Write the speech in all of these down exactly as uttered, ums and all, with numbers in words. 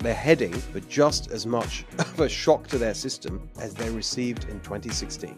they're heading for just as much of a shock to their system as they received in twenty sixteen.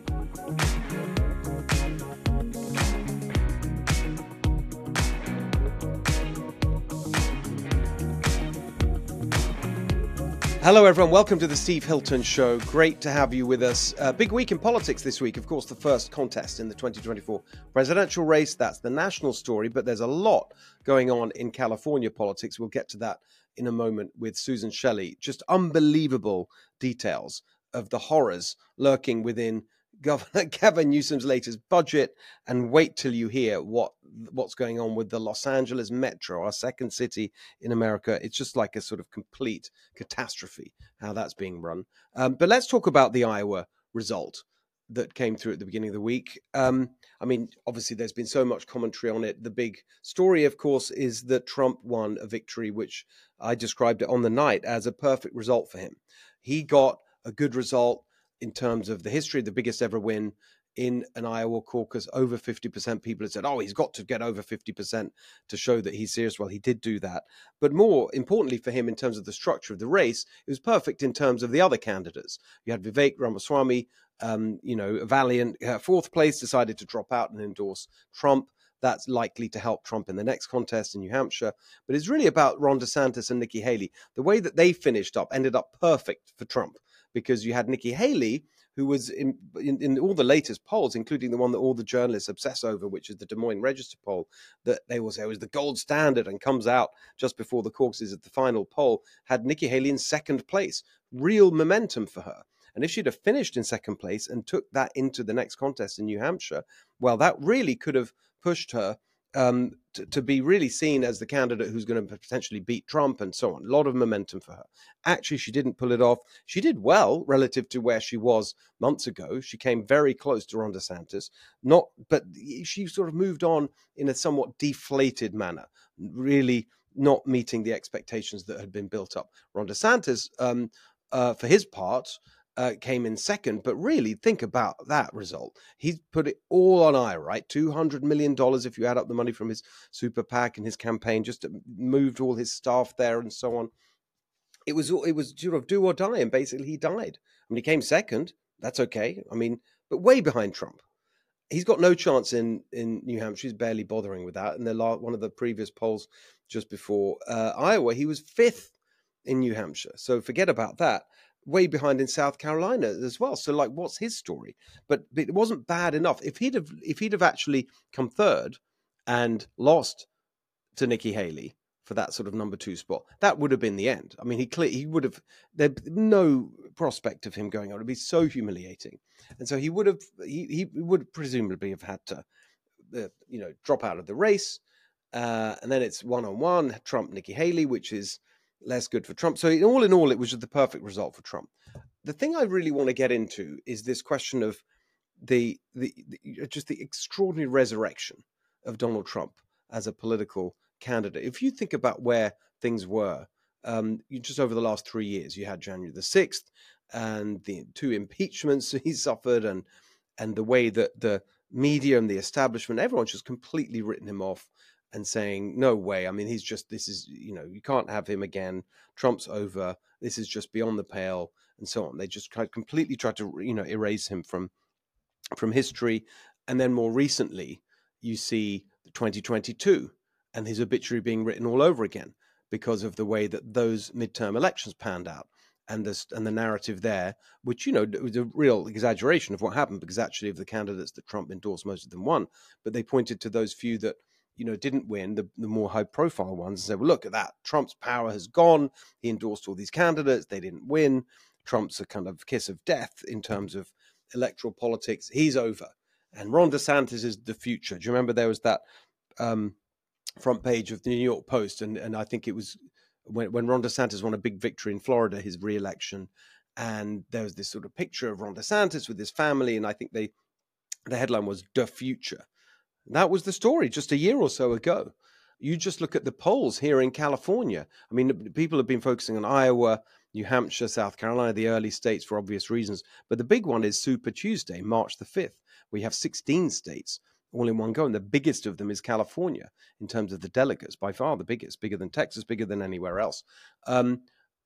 Hello, everyone. Welcome to the Steve Hilton Show. Great to have you with us. Uh, big week in politics this week. Of course, the first contest in the twenty twenty-four presidential race. That's the national story, but there's a lot going on in California politics. We'll get to that in a moment with Susan Shelley. Just unbelievable details of the horrors lurking within Governor Gavin Newsom's latest budget, and wait till you hear what what's going on with the Los Angeles Metro, our second city in America. It's just like a sort of complete catastrophe how that's being run. Um, but let's talk about the Iowa result that came through at the beginning of the week. Um, I mean, obviously, there's been so much commentary on it. The big story, of course, is that Trump won a victory, which I described it on the night as a perfect result for him. He got a good result in terms of the history, the biggest ever win in an Iowa caucus. Over fifty percent people had said, oh, he's got to get over fifty percent to show that he's serious. Well, he did do that. But more importantly for him, in terms of the structure of the race, it was perfect in terms of the other candidates. You had Vivek Ramaswamy, um, you know, a valiant uh, fourth place, decided to drop out and endorse Trump. That's likely to help Trump in the next contest in New Hampshire. But it's really about Ron DeSantis and Nikki Haley. The way that they finished up ended up perfect for Trump, because you had Nikki Haley, who was in, in, in all the latest polls, including the one that all the journalists obsess over, which is the Des Moines Register poll, that they will say was the gold standard and comes out just before the caucuses at the final poll, had Nikki Haley in second place. Real momentum for her. And if she'd have finished in second place and took that into the next contest in New Hampshire, well, that really could have pushed her um, to, to be really seen as the candidate who's going to potentially beat Trump and so on. A lot of momentum for her. Actually, she didn't pull it off. She did well relative to where she was months ago. She came very close to Ron DeSantis, not, but she sort of moved on in a somewhat deflated manner, really not meeting the expectations that had been built up. Ron DeSantis, um, uh, for his part, Uh, came in second, but really think about that result. He's put it all on Iowa, right? two hundred million dollars if you add up the money from his super PAC and his campaign, just moved all his staff there and so on. It was it was sort of do or die, and basically he died. I mean, he came second. That's okay. I mean, but way behind Trump. He's got no chance in, in New Hampshire. He's barely bothering with that. And the last, one of the previous polls just before uh, Iowa, he was fifth in New Hampshire. So forget about that. Way behind in South Carolina as well. So, like, what's his story? But, but it wasn't bad enough. If he'd have, if he'd have actually come third and lost to Nikki Haley for that sort of number two spot, that would have been the end. I mean, he clear, he would have, there'd no prospect of him going on. It'd be so humiliating, and so he would have, he he would presumably have had to, uh, you know, drop out of the race, uh, and then it's one on one Trump Nikki Haley, which is less good for Trump. So all in all, it was just the perfect result for Trump. The thing I really want to get into is this question of the, the, the just the extraordinary resurrection of Donald Trump as a political candidate. If you think about where things were, um, you, just over the last three years, you had January the sixth and the two impeachments he suffered, and and the way that the media and the establishment, everyone's just completely written him off and saying, no way. I mean, he's just, this is, you know, you can't have him again. Trump's over. This is just beyond the pale, and so on. They just tried, completely tried to, you know, erase him from, from history. And then more recently, you see twenty twenty-two and his obituary being written all over again because of the way that those midterm elections panned out. And this and the narrative there, which, you know, was a real exaggeration of what happened, because actually of the candidates that Trump endorsed, most of them won. But they pointed to those few that, you know, didn't win, the, the more high-profile ones, and said, well, look at that. Trump's power has gone. He endorsed all these candidates. They didn't win. Trump's a kind of kiss of death in terms of electoral politics. He's over. And Ron DeSantis is the future. Do you remember there was that um, front page of the New York Post? And, and I think it was when, when Ron DeSantis won a big victory in Florida, his re-election. And there was this sort of picture of Ron DeSantis with his family. And I think they the headline was "The Future." That was the story just a year or so ago. You just look at the polls here in California. I mean, people have been focusing on Iowa, New Hampshire, South Carolina, the early states for obvious reasons. But the big one is Super Tuesday, March the fifth. We have sixteen states all in one go. And the biggest of them is California in terms of the delegates, by far the biggest, bigger than Texas, bigger than anywhere else. Um,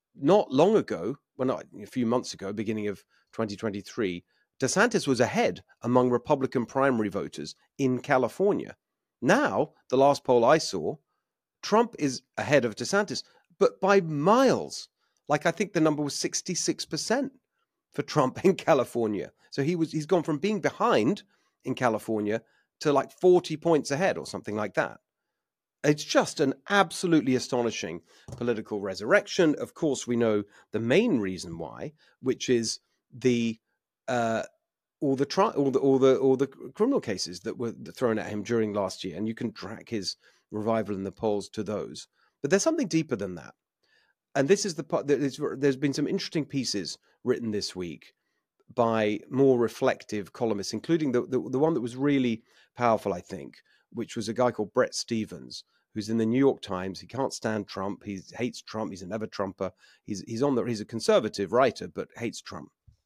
not long ago, well, not a few months ago, beginning of twenty twenty-three, DeSantis was ahead among Republican primary voters in California. Now, the last poll I saw, Trump is ahead of DeSantis, but by miles. Like, I think the number was sixty-six percent for Trump in California. So he was he's gone from being behind in California to like forty points ahead or something like that. It's just an absolutely astonishing political resurrection. Of course, we know the main reason why, which is the uh, all the tri- all the all the all the criminal cases that were thrown at him during last year, and you can track his revival in the polls to those. But there's something deeper than that, and this is the part. There's, there's been some interesting pieces written this week by more reflective columnists, including the, the the one that was really powerful, I think, which was a guy called Bret Stephens, who's in the New York Times. He can't stand Trump. He hates Trump. He's a never Trumper. He's he's on the he's a conservative writer, but hates Trump.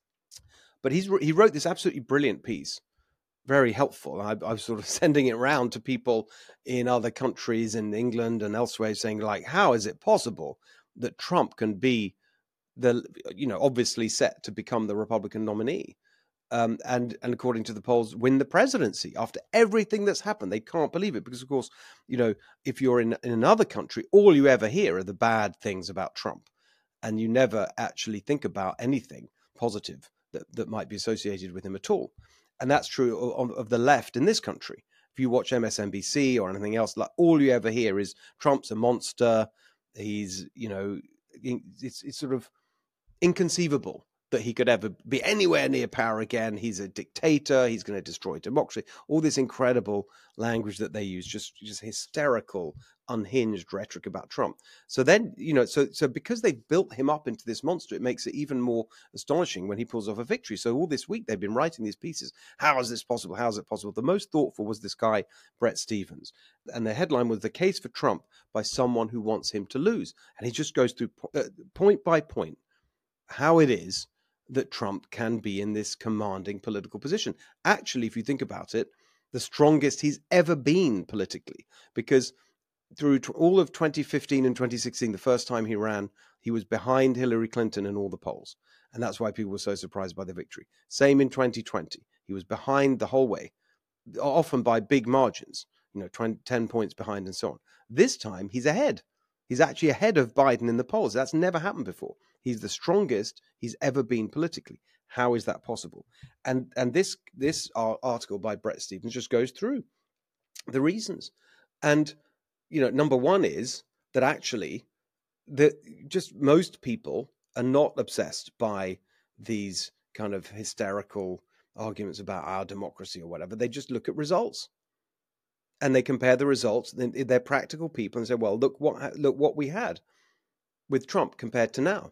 But he's he wrote this absolutely brilliant piece, very helpful. I, I was sort of sending it around to people in other countries, in England and elsewhere, saying like, how is it possible that Trump can be the, you know, obviously set to become the Republican nominee? Um, and and according to the polls, win the presidency after everything that's happened. They can't believe it because, of course, you know, if you're in, in another country, all you ever hear are the bad things about Trump, and you never actually think about anything positive that, that might be associated with him at all. And that's true of, of the left in this country. If you watch M S N B C or anything else, like all you ever hear is Trump's a monster. He's, you know, it's it's sort of inconceivable that he could ever be anywhere near power again. He's a dictator. He's going to destroy democracy. All this incredible language that they use, just just hysterical, unhinged rhetoric about Trump. So then, you know, so so because they've built him up into this monster, it makes it even more astonishing when he pulls off a victory. So all this week they've been writing these pieces. How is this possible? How is it possible? The most thoughtful was this guy, Bret Stephens. And the headline was "The Case for Trump by Someone Who Wants Him to Lose." And he just goes through po- uh, point by point how it is that Trump can be in this commanding political position. Actually, if you think about it, the strongest he's ever been politically, because through all of twenty fifteen and twenty sixteen, the first time he ran, he was behind Hillary Clinton in all the polls. And that's why people were so surprised by the victory. Same in twenty twenty. He was behind the whole way, often by big margins, you know, twenty, ten points behind and so on. This time he's ahead. He's actually ahead of Biden in the polls. That's never happened before. He's the strongest he's ever been politically. How is that possible? And and this this article by Bret Stephens just goes through the reasons. And, you know, number one is that actually that just most people are not obsessed by these kind of hysterical arguments about our democracy or whatever. They just look at results. And they compare the results. They're practical people and say, well, look what look what we had with Trump compared to now.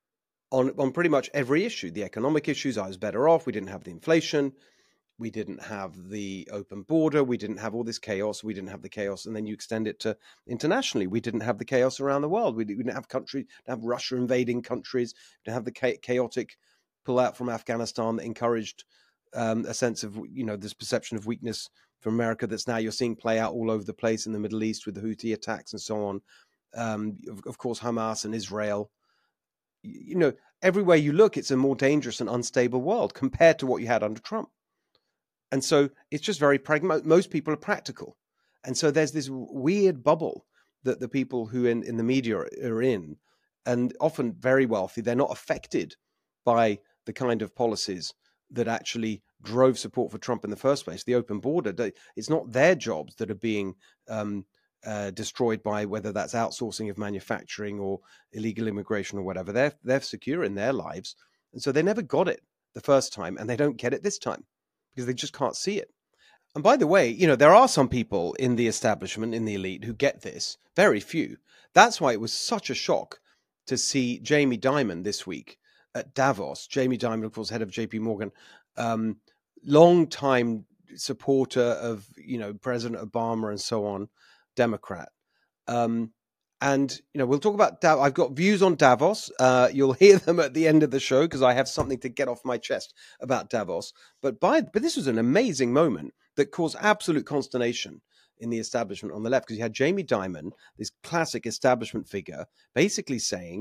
On, on pretty much every issue, the economic issues, I was better off. We didn't have the inflation. We didn't have the open border. We didn't have all this chaos. We didn't have the chaos. And then you extend it to internationally. We didn't have the chaos around the world. We didn't have countries, have Russia invading countries. We didn't have the chaotic pullout from Afghanistan that encouraged um, a sense of, you know, this perception of weakness from America that's now you're seeing play out all over the place in the Middle East with the Houthi attacks and so on. Um, of, of course, Hamas and Israel. You know, everywhere you look, it's a more dangerous and unstable world compared to what you had under Trump. And so it's just very pragmatic. Most people are practical. And so there's this weird bubble that the people who in, in the media are, are in, and often very wealthy, they're not affected by the kind of policies that actually drove support for Trump in the first place. The open border, it's not their jobs that are being um, Uh, destroyed by whether that's outsourcing of manufacturing or illegal immigration or whatever. They're they're secure in their lives, and so they never got it the first time, and they don't get it this time because they just can't see it. And by the way, you know, there are some people in the establishment, in the elite, who get this. Very few. That's why it was such a shock to see Jamie Dimon this week at Davos. Jamie Dimon, of course, head of J P Morgan, um, long time supporter of, you know, President Obama and so on. Democrat. Um, and, you know, we'll talk about, Dav- I've got views on Davos. Uh, you'll hear them at the end of the show because I have something to get off my chest about Davos. But by, but this was an amazing moment that caused absolute consternation in the establishment on the left, because you had Jamie Dimon, this classic establishment figure, basically saying,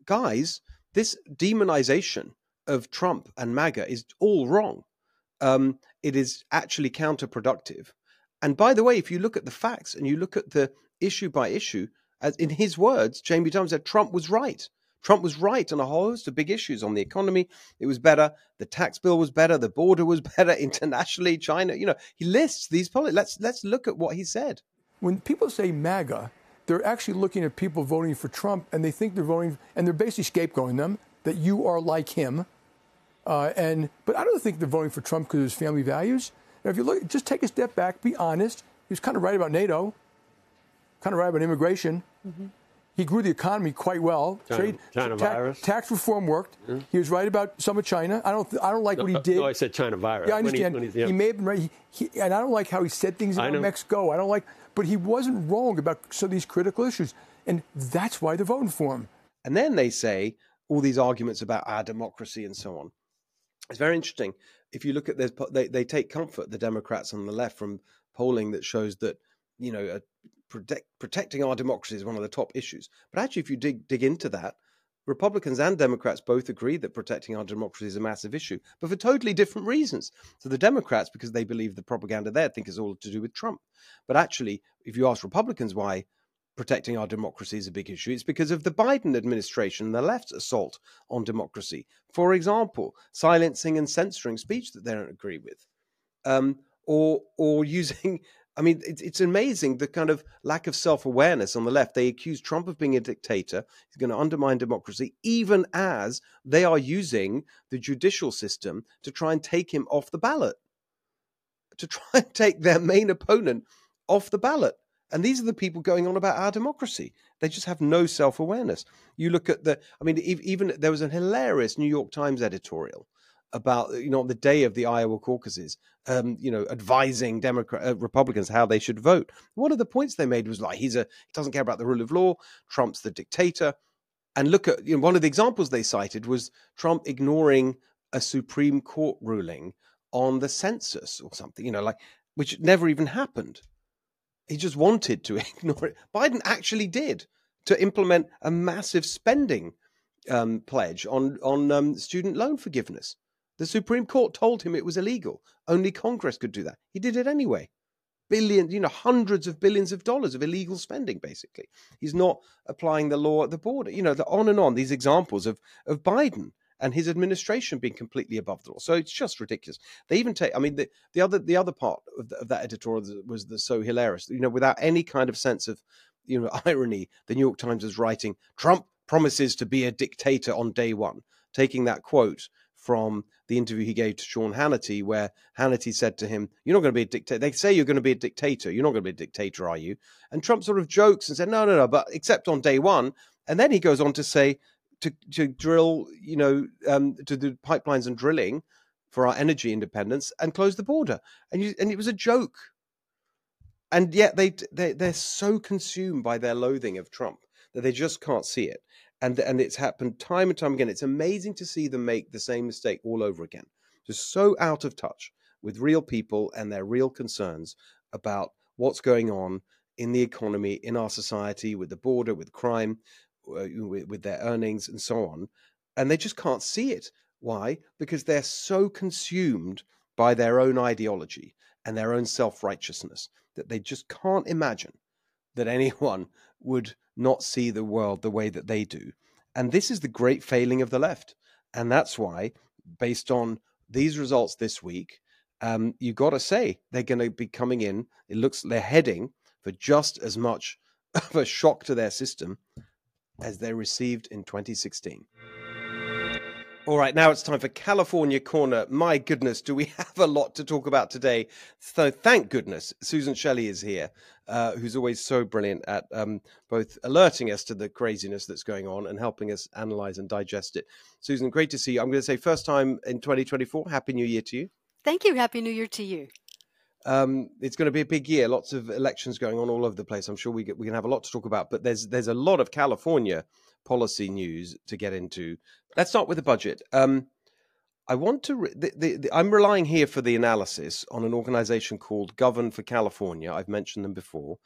guys, this demonization of Trump and MAGA is all wrong. Um, it is actually counterproductive. And by the way, if you look at the facts and you look at the issue by issue, as in his words, Jamie Dimon said Trump was right. Trump was right on a whole host of big issues. On the economy, it was better. The tax bill was better. The border was better. Internationally, China, you know, he lists these policies. Let's, let's look at what he said. When people say MAGA, they're actually looking at people voting for Trump, and they think they're voting, and they're basically scapegoating them, that you are like him. Uh, and But I don't think they're voting for Trump because of his family values. Now, if you look, just take a step back, be honest. He was kind of right about NATO, kind of right about immigration. Mm-hmm. He grew the economy quite well. China, Trade, China ta- virus. Tax reform worked. Yeah. He was right about some of China. I don't. I don't like no, what he did. No, I said China virus. Yeah, I understand. When he, when yeah. he may have been right. He, he, and I don't like how he said things about Mexico. I don't like. But he wasn't wrong about some of these critical issues, and that's why they're voting for him. And then they say all these arguments about our democracy and so on. It's very interesting. If you look at this, they, they take comfort, the Democrats on the left, from polling that shows that, you know, uh, protect, protecting our democracy is one of the top issues. But actually, if you dig dig into that, Republicans and Democrats both agree that protecting our democracy is a massive issue, but for totally different reasons. So the Democrats, because they believe the propaganda there, think it's all to do with Trump. But actually, if you ask Republicans why protecting our democracy is a big issue, it's because of the Biden administration and the left's assault on democracy. For example, silencing and censoring speech that they don't agree with, um, or or using. I mean, it's, it's amazing the kind of lack of self-awareness on the left. They accuse Trump of being a dictator. He's going to undermine democracy, even as they are using the judicial system to try and take him off the ballot, to try and take their main opponent off the ballot. And these are the people going on about our democracy. They just have no self-awareness. You look at the, I mean, even there was a hilarious New York Times editorial about, you know, on the day of the Iowa caucuses, um, you know, advising Democrat uh, Republicans how they should vote. One of the points they made was like, he's a, he doesn't care about the rule of law. Trump's the dictator. And look at, you know, one of the examples they cited was Trump ignoring a Supreme Court ruling on the census or something, you know, like, which never even happened. He just wanted to ignore it. Biden actually did, to implement a massive spending um, pledge on, on um, student loan forgiveness. The Supreme Court told him it was illegal. Only Congress could do that. He did it anyway. Billions, you know, hundreds of billions of dollars of illegal spending, basically. He's not applying the law at the border. You know, the on and on, these examples of, of Biden and his administration being completely above the law. So it's just ridiculous. They even take, I mean, the, the other the other part of, the, of that editorial was the, so hilarious. You know, without any kind of sense of, you know, irony, the New York Times is writing, Trump promises to be a dictator on day one, taking that quote from the interview he gave to Sean Hannity, where Hannity said to him, you're not going to be a dictator. They say you're going to be a dictator. You're not going to be a dictator, are you? And Trump sort of jokes and said, no, no, no, but except on day one. And then he goes on to say, to, to drill, you know, um, to do pipelines and drilling for our energy independence and close the border. And, you, and it was a joke. And yet they, they, they're so consumed by their loathing of Trump that they just can't see it. And, and it's happened time and time again. It's amazing to see them make the same mistake all over again. Just so out of touch with real people and their real concerns about what's going on in the economy, in our society, with the border, with crime, uh, with, with their earnings and so on. And they just can't see it. Why? Because they're so consumed by their own ideology and their own self-righteousness that they just can't imagine that anyone would not see the world the way that they do. And this is the great failing of the left. And that's why, based on these results this week, um, you got to say they're going to be coming in. It looks they're heading for just as much of a shock to their system as they received in twenty sixteen. All right, now it's time for California Corner. My goodness, do we have a lot to talk about today? So thank goodness Susan Shelley is here, uh, who's always so brilliant at um, both alerting us to the craziness that's going on and helping us analyze and digest it. Susan, great to see you. I'm going to say first time in twenty twenty-four. Happy New Year to you. Thank you. Happy New Year to you. Um, it's going to be a big year. Lots of elections going on all over the place. I'm sure we get, we can have a lot to talk about, but there's there's a lot of California policy news to get into. Let's start with the budget. Um, I want to. Re- the, the, the, I'm relying here for the analysis on an organization called Govern for California. I've mentioned them before.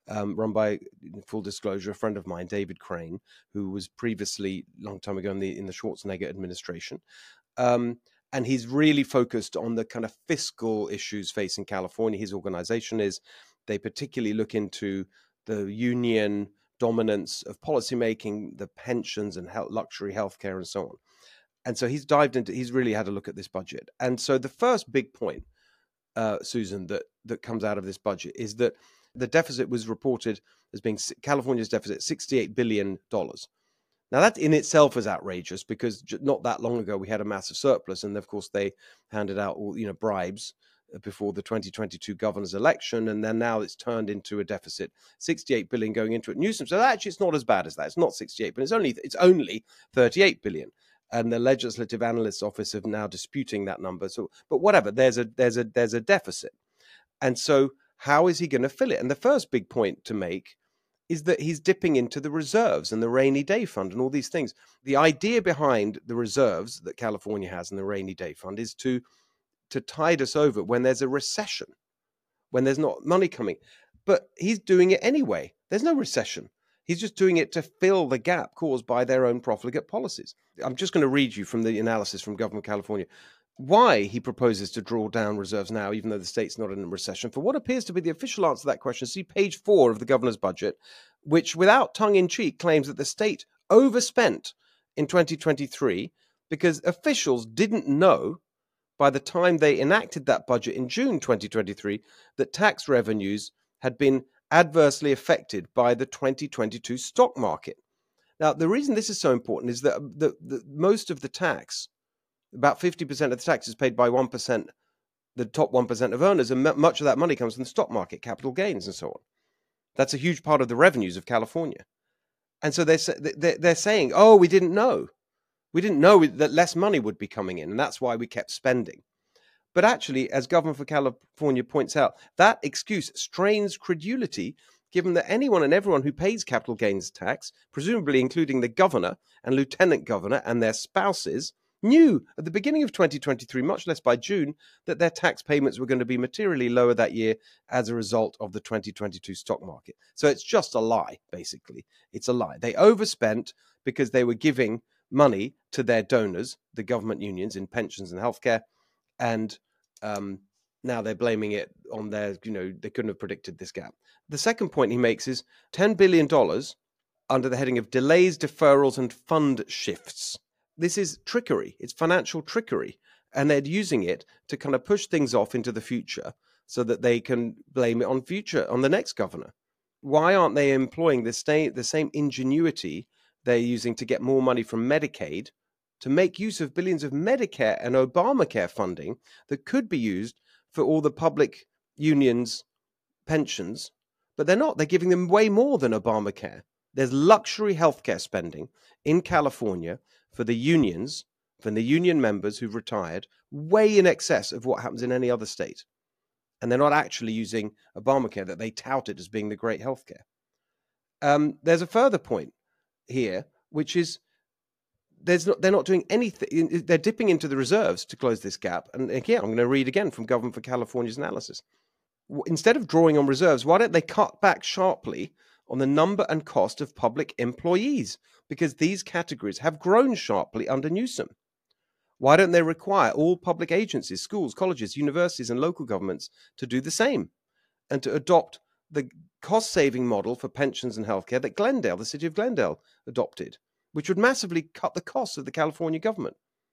um, run by, full disclosure, a friend of mine, David Crane, who was previously, long time ago, in the in the Schwarzenegger administration. Um, and he's really focused on the kind of fiscal issues facing California. His organization is, they particularly look into the union dominance of policymaking, the pensions and health, luxury healthcare and so on. And so he's dived into, he's really had a look at this budget. And so the first big point, uh, Susan, that, that comes out of this budget is that the deficit was reported as being, California's deficit, sixty-eight billion dollars. Now, that in itself is outrageous because not that long ago we had a massive surplus, and of course they handed out all, you know, bribes before the twenty twenty-two governor's election, and then now it's turned into a deficit, sixty-eight billion dollars going into it. Newsom said actually it's not as bad as that. It's not sixty-eight, but it's only it's only thirty-eight billion dollars, and the Legislative Analyst's Office have now disputing that number. So, but whatever, there's a there's a there's a deficit, and so how is he going to fill it? And the first big point to make is that he's dipping into the reserves and the rainy day fund and all these things. The idea behind the reserves that California has and the rainy day fund is to, to tide us over when there's a recession, when there's not money coming. But he's doing it anyway. There's no recession. He's just doing it to fill the gap caused by their own profligate policies. I'm just going to read you from the analysis from Government of California why he proposes to draw down reserves now, even though the state's not in a recession. For what appears to be the official answer to that question, see page four of the governor's budget, which without tongue-in-cheek claims that the state overspent in twenty twenty-three because officials didn't know by the time they enacted that budget in June twenty twenty-three that tax revenues had been adversely affected by the twenty twenty-two stock market. Now, the reason this is so important is that the, the, most of the tax, about fifty percent of the tax is paid by one percent, the top one percent of earners, and much of that money comes from the stock market, capital gains, and so on. That's a huge part of the revenues of California. And so they're, they're saying, oh, we didn't know. We didn't know that less money would be coming in, and that's why we kept spending. But actually, as Governor for California points out, that excuse strains credulity, given that anyone and everyone who pays capital gains tax, presumably including the governor and lieutenant governor and their spouses, knew at the beginning of twenty twenty-three, much less by June, that their tax payments were going to be materially lower that year as a result of the twenty twenty-two stock market. So it's just a lie, basically. It's a lie. They overspent because they were giving money to their donors, the government unions in pensions and healthcare, and um, now they're blaming it on their, you know, they couldn't have predicted this gap. The second point he makes is ten billion dollars under the heading of delays, deferrals, and fund shifts. This is trickery. It's financial trickery. And they're using it to kind of push things off into the future so that they can blame it on future, on the next governor. Why aren't they employing the, sta- the same ingenuity they're using to get more money from Medicaid to make use of billions of Medicare and Obamacare funding that could be used for all the public unions' pensions? But they're not. They're giving them way more than Obamacare. There's luxury healthcare spending in California for the unions, for the union members who've retired, way in excess of what happens in any other state. And they're not actually using Obamacare that they touted as being the great healthcare. Um, there's a further point here, which is there's not, they're not doing anything. They're dipping into the reserves to close this gap. And again, I'm going to read again from Government for California's analysis. Instead of drawing on reserves, why don't they cut back sharply on the number and cost of public employees? Because these categories have grown sharply under Newsom. Why don't they require all public agencies, schools, colleges, universities, and local governments to do the same and to adopt the cost-saving model for pensions and healthcare that Glendale, the city of Glendale, adopted, which would massively cut the costs of the California government?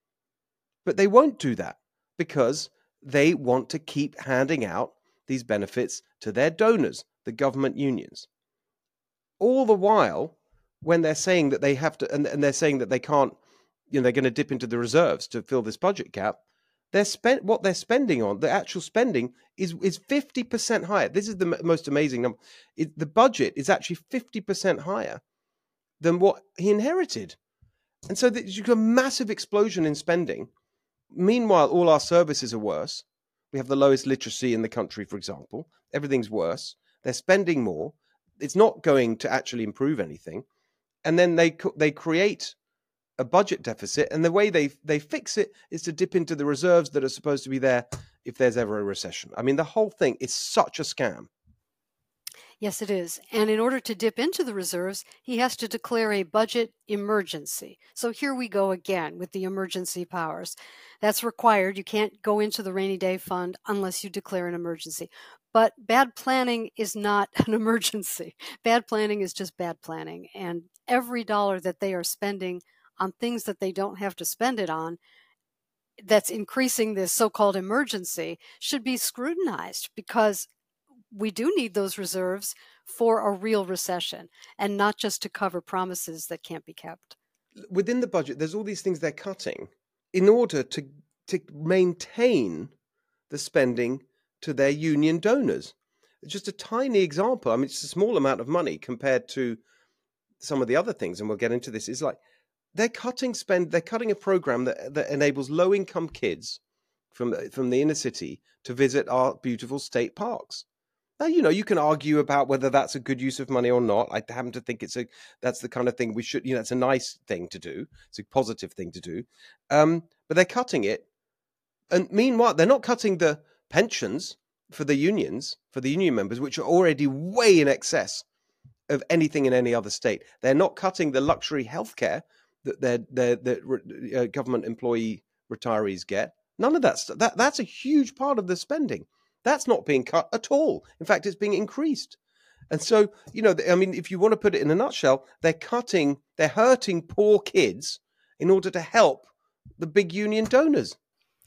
But they won't do that because they want to keep handing out these benefits to their donors, the government unions. All the while, when they're saying that they have to, and, and they're saying that they can't, you know, they're going to dip into the reserves to fill this budget gap, they're spent, what they're spending on, the actual spending is, is fifty percent higher. This is the m- most amazing number. It, the budget is actually fifty percent higher than what he inherited. And so there's a massive explosion in spending. Meanwhile, all our services are worse. We have the lowest literacy in the country, for example. Everything's worse. They're spending more. It's not going to actually improve anything. And then they they create a budget deficit, and the way they they fix it is to dip into the reserves that are supposed to be there if there's ever a recession. I mean, the whole thing is such a scam. Yes, it is. And in order to dip into the reserves, he has to declare a budget emergency. So here we go again with the emergency powers. That's required. You can't go into the rainy day fund unless you declare an emergency. But bad planning is not an emergency. Bad planning is just bad planning. And every dollar that they are spending on things that they don't have to spend it on, that's increasing this so-called emergency, should be scrutinized, because we do need those reserves for a real recession and not just to cover promises that can't be kept. Within the budget, there's all these things they're cutting in order to to maintain the spending to their union donors. Just a tiny example. I mean, it's a small amount of money compared to some of the other things, and we'll get into this. Is like they're cutting spend. They're cutting a program that, that enables low-income kids from from the inner city to visit our beautiful state parks. Now, you know, you can argue about whether that's a good use of money or not. I happen to think it's a that's the kind of thing we should, you know, it's a nice thing to do. It's a positive thing to do. Um, but they're cutting it. And meanwhile, they're not cutting the pensions for the unions, for the union members, which are already way in excess of anything in any other state. They're not cutting the luxury healthcare that their their, their uh, government employee retirees get. None of that stuff. That, that's a huge part of the spending. That's not being cut at all. In fact, it's being increased. And so, you know, I mean, if you want to put it in a nutshell, they're cutting, they're hurting poor kids in order to help the big union donors.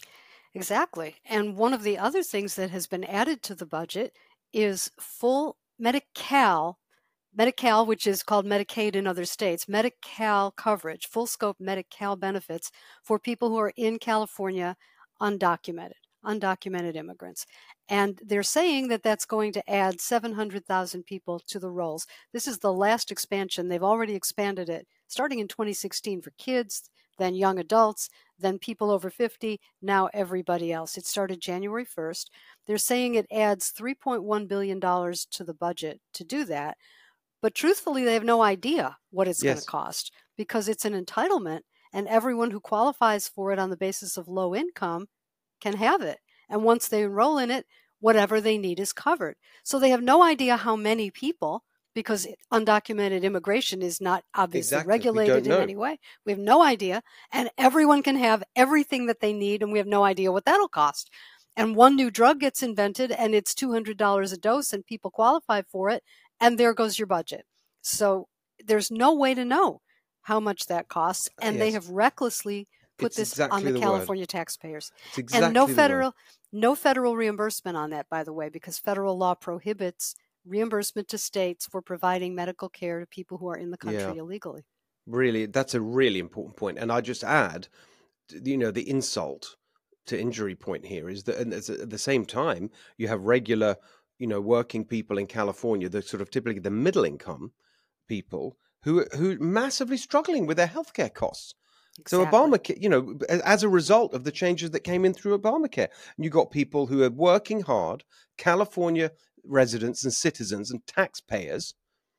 Exactly. And one of the other things that has been added to the budget is full Medi-Cal, Medi-Cal, which is called Medicaid in other states, Medi-Cal coverage, full scope Medi-Cal benefits for people who are in California undocumented, undocumented immigrants. And they're saying that that's going to add seven hundred thousand people to the rolls. This is the last expansion. They've already expanded it starting in twenty sixteen for kids, then young adults, then people over fifty, now everybody else. It started January first. They're saying it adds three point one billion dollars to the budget to do that. But truthfully, they have no idea what it's yes. going to cost, because it's an entitlement, and everyone who qualifies for it on the basis of low income can have it. And once they enroll in it, whatever they need is covered. So they have no idea how many people, because undocumented immigration is not obviously exactly. regulated in any way. We have no idea. And everyone can have everything that they need, and we have no idea what that'll cost. And one new drug gets invented, and it's two hundred dollars a dose, and people qualify for it, and there goes your budget. So there's no way to know how much that costs, and yes. they have recklessly put it's this exactly on the, the California word. taxpayers. Exactly and no federal no federal reimbursement on that, by the way, because federal law prohibits reimbursement to states for providing medical care to people who are in the country yeah. illegally. Really, that's a really important point. And I just add, you know, the insult to injury point here is that at the same time, you have regular, you know, working people in California, the sort of typically the middle income people who who massively struggling with their healthcare costs. Exactly. So Obamacare, you know, as a result of the changes that came in through Obamacare, you got people who are working hard, California residents and citizens and taxpayers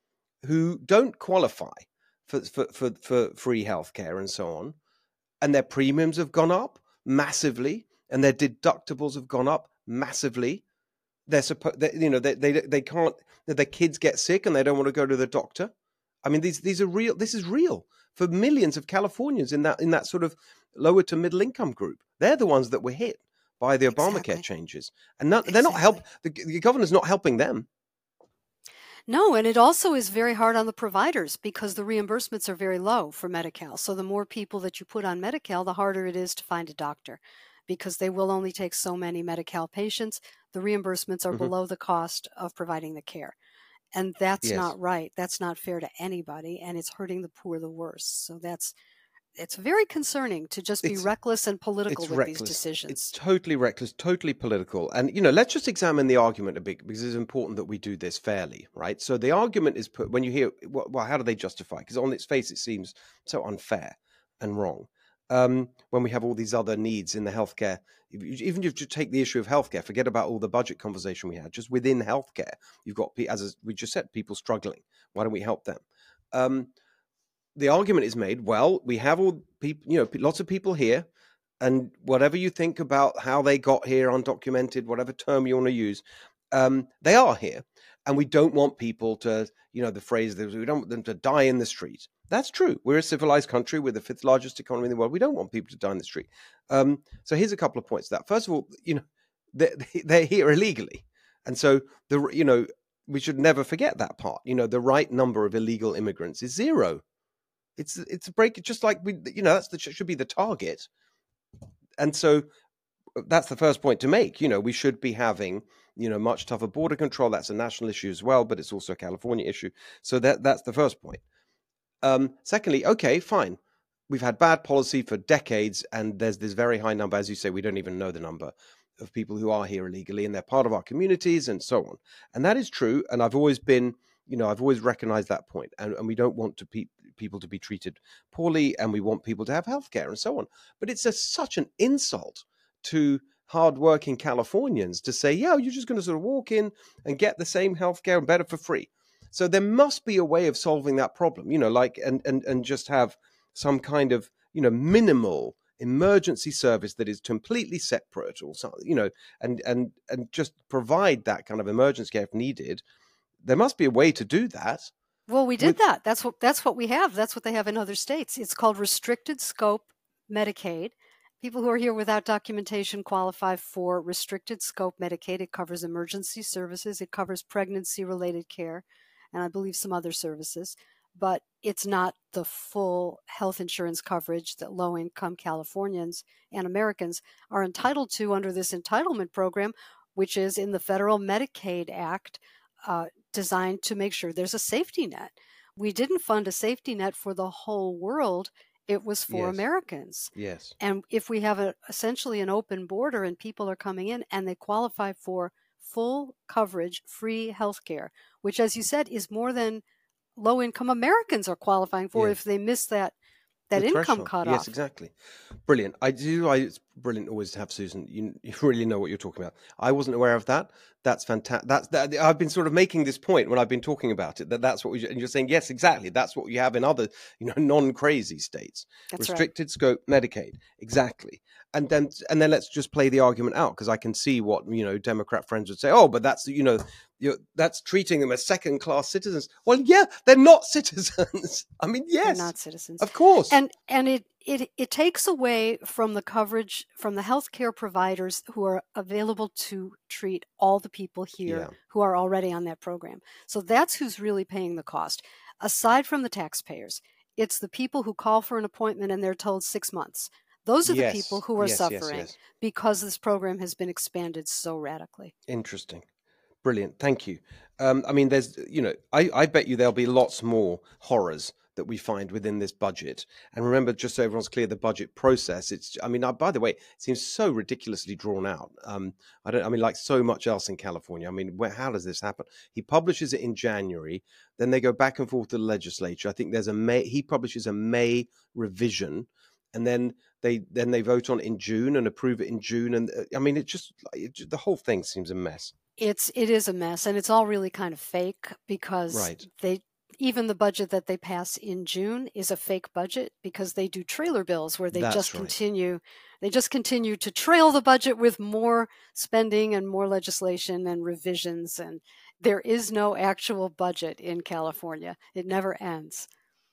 who don't qualify for for for, for free healthcare and so on, and their premiums have gone up massively, and their deductibles have gone up massively. They're supposed, they, you know, they they they can't. Their kids get sick and they don't want to go to the doctor. I mean, these these are real. This is real for millions of Californians in that in that sort of lower to middle income group. They're the ones that were hit by the Obamacare exactly. changes, and not, they're not help. The, the governor's not helping them. No, and it also is very hard on the providers because the reimbursements are very low for Medi-Cal. So the more people that you put on Medi-Cal, the harder it is to find a doctor, because they will only take so many Medi-Cal patients. The reimbursements are mm-hmm. below the cost of providing the care. And that's yes. not right. That's not fair to anybody, and it's hurting the poor the worst. So that's it's very concerning to just be it's, reckless and political with reckless. these decisions. It's totally reckless, totally political. And, you know, let's just examine the argument a bit, because it's important that we do this fairly, right? So the argument is put, when you hear, well, how do they justify? Because on its face, it seems so unfair and wrong. Um, when we have all these other needs in the healthcare, even if you take the issue of healthcare, forget about all the budget conversation we had, just within healthcare, you've got, as we just said, people struggling. Why don't we help them? Um, the argument is made, well, we have all people, you know, lots of people here, and whatever you think about how they got here, undocumented, whatever term you want to use, um, they are here. and we don't want people to, you know, the phrase that we don't want them to die in the street. That's true. We're a civilized country. We're the fifth largest economy in the world. We don't want people to die in the street. Um, so here's a couple of points to that. First of all, you know, they're, they're here illegally. And so, the you know, we should never forget that part. You know, the right number of illegal immigrants is zero. It's it's a break, just like we, you know, that's the should be the target. And so that's the first point to make. You know, we should be having, you know, much tougher border control. That's a national issue as well, but it's also a California issue. So that that's the first point. Um, secondly, okay, fine. We've had bad policy for decades, and there's this very high number, as you say, we don't even know the number of people who are here illegally, and they're part of our communities and so on. And that is true. And I've always been, you know, I've always recognized that point. And, and we don't want to pe- people to be treated poorly, and we want people to have healthcare and so on. But it's a, such an insult to hardworking Californians to say, yeah, you're just going to sort of walk in and get the same healthcare and better for free. So there must be a way of solving that problem, you know, like, and, and, and just have some kind of, you know, minimal emergency service that is completely separate or something, you know, and, and, and just provide that kind of emergency care if needed. There must be a way to do that. Well, we did with- that. That's what, that's what we have. That's what they have in other states. It's called restricted scope Medicaid. People who are here without documentation qualify for restricted scope Medicaid. It covers emergency services. It covers pregnancy-related care, and I believe some other services. But it's not the full health insurance coverage that low-income Californians and Americans are entitled to under this entitlement program, which is in the Federal Medicaid Act, uh, designed to make sure there's a safety net. We didn't fund a safety net for the whole world. It was for Yes. Americans. Yes. And if we have a, essentially an open border and people are coming in and they qualify for full coverage, free health care, which, as you said, is more than low-income Americans are qualifying for Yeah. if they miss that that The income threshold. cutoff. Yes, exactly. Brilliant. I do. I, it's brilliant always to have Susan. You, you really know what you're talking about. I wasn't aware of that. That's fantastic. That's that. I've been sort of making this point when I've been talking about it. That that's what we. And you're saying yes, exactly. That's what you have in other, you know, non-crazy states. That's right. Restricted scope Medicaid. Exactly. And then and then let's just play the argument out, because I can see what, you know, Democrat friends would say. Oh, but that's, you know, you're, that's treating them as second-class citizens. Well, yeah, they're not citizens. I mean, yes, They're not citizens. of course. And and it, it it takes away from the coverage from the healthcare providers who are available to treat all the people here Yeah. who are already on that program. So that's who's really paying the cost. Aside from the taxpayers, it's the people who call for an appointment and they're told six months. Those are Yes, the people who are yes, yes, suffering yes. because this program has been expanded so radically. Interesting. Brilliant. Thank you. Um, I mean, there's, you know, I, I bet you there'll be lots more horrors that we find within this budget. And remember, just so everyone's clear, the budget process, it's, I mean, uh, by the way, it seems so ridiculously drawn out. Um, I don't, I mean, like so much else in California. I mean, where, how does this happen? He publishes it in January, then they go back and forth to the legislature. I think there's a May, he publishes a May revision, and then they, then they vote on it in June and approve it in June. And uh, I mean, it just, it, just, the whole thing seems a mess. It's it is a mess, and it's all really kind of fake because Right. they even the budget that they pass in June is a fake budget because they do trailer bills where they That's just right. continue they just continue to trail the budget with more spending and more legislation and revisions, and there is no actual budget in California. It never ends.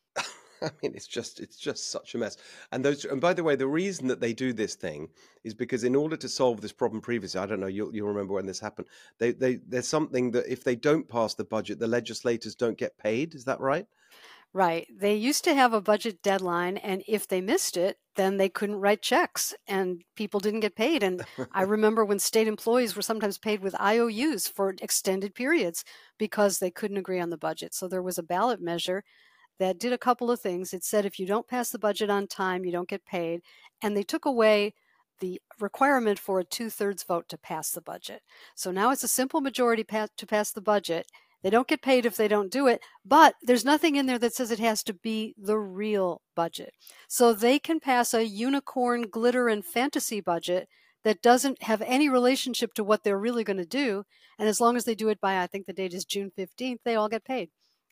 I mean, it's just it's just such a mess. And those, and by the way, the reason that they do this thing is because in order to solve this problem previously, I don't know, you'll you'll remember when this happened. They they there's something that if they don't pass the budget, the legislators don't get paid. Is that right? Right. They used to have a budget deadline, and if they missed it, then they couldn't write checks, and people didn't get paid. And I remember when state employees were sometimes paid with I O Us for extended periods because they couldn't agree on the budget. So there was a ballot measure that did a couple of things. It said if you don't pass the budget on time, you don't get paid. And they took away the requirement for a two-thirds vote to pass the budget. So now it's a simple majority pa- to pass the budget. They don't get paid if they don't do it, but there's nothing in there that says it has to be the real budget. So they can pass a unicorn, glitter, and fantasy budget that doesn't have any relationship to what they're really going to do. And as long as they do it by, I think the date is June fifteenth, they all get paid.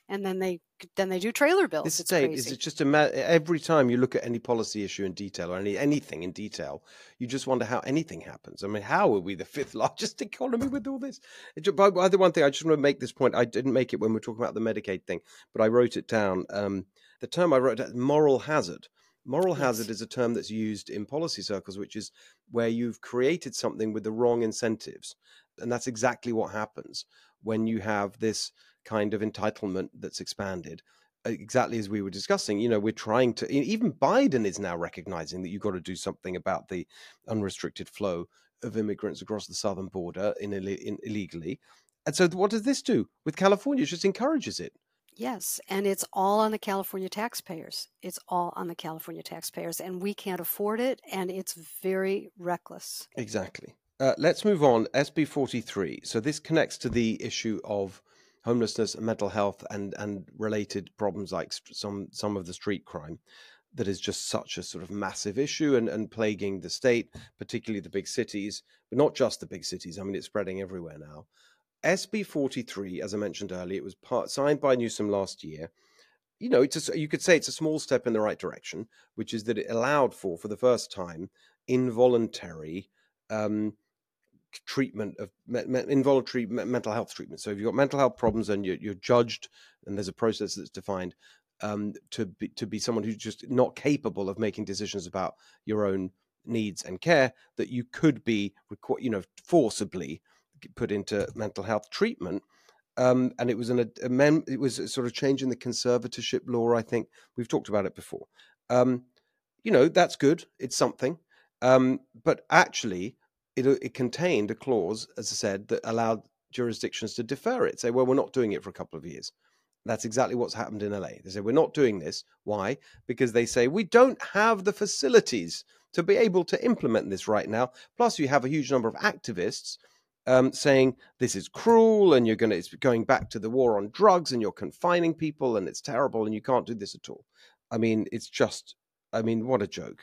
and then they then they do trailer bills. This it's state crazy. is just a ma- every time you look at any policy issue in detail or any anything in detail, you just wonder how anything happens. I mean, how are we the fifth largest economy with all this? By, by the one thing, I just want to make this point. I didn't make it when we were talking about the Medicaid thing, but I wrote it down. Um, the term I wrote down, moral hazard. Moral Yes. hazard is a term that's used in policy circles, which is where you've created something with the wrong incentives. And that's exactly what happens when you have this kind of entitlement that's expanded. Exactly as we were discussing, you know, we're trying to, even Biden is now recognizing that you've got to do something about the unrestricted flow of immigrants across the southern border in, in illegally. And so what does this do with California? It just encourages it. Yes, and it's all on the California taxpayers. It's all on the California taxpayers, and we can't afford it, and it's very reckless. Exactly. Uh, let's move on. S B forty-three. So this connects to the issue of homelessness and mental health and, and related problems like some some of the street crime that is just such a sort of massive issue and, and plaguing the state, particularly the big cities, but not just the big cities. I mean, it's spreading everywhere now. S B forty-three, as I mentioned earlier, it was part, signed by Newsom last year. You know, it's a, you could say it's a small step in the right direction, which is that it allowed for, for the first time, involuntary um, treatment of me- me- involuntary me- mental health treatment. So if you've got mental health problems and you're, you're judged, and there's a process that's defined um, to be to be someone who's just not capable of making decisions about your own needs and care, that you could be, requ- you know, forcibly put into mental health treatment. Um, and it was an amend. It was a sort of change in the conservatorship law. I think we've talked about it before. Um, you know, that's good. It's something. Um, but actually, it, it contained a clause, as I said, that allowed jurisdictions to defer it. Say, well, we're not doing it for a couple of years. That's exactly what's happened in L A. They say, we're not doing this. Why? Because they say, we don't have the facilities to be able to implement this right now. Plus, you have a huge number of activists um, saying this is cruel and you're going to, it's going back to the war on drugs and you're confining people and it's terrible and you can't do this at all. I mean, it's just, I mean, what a joke.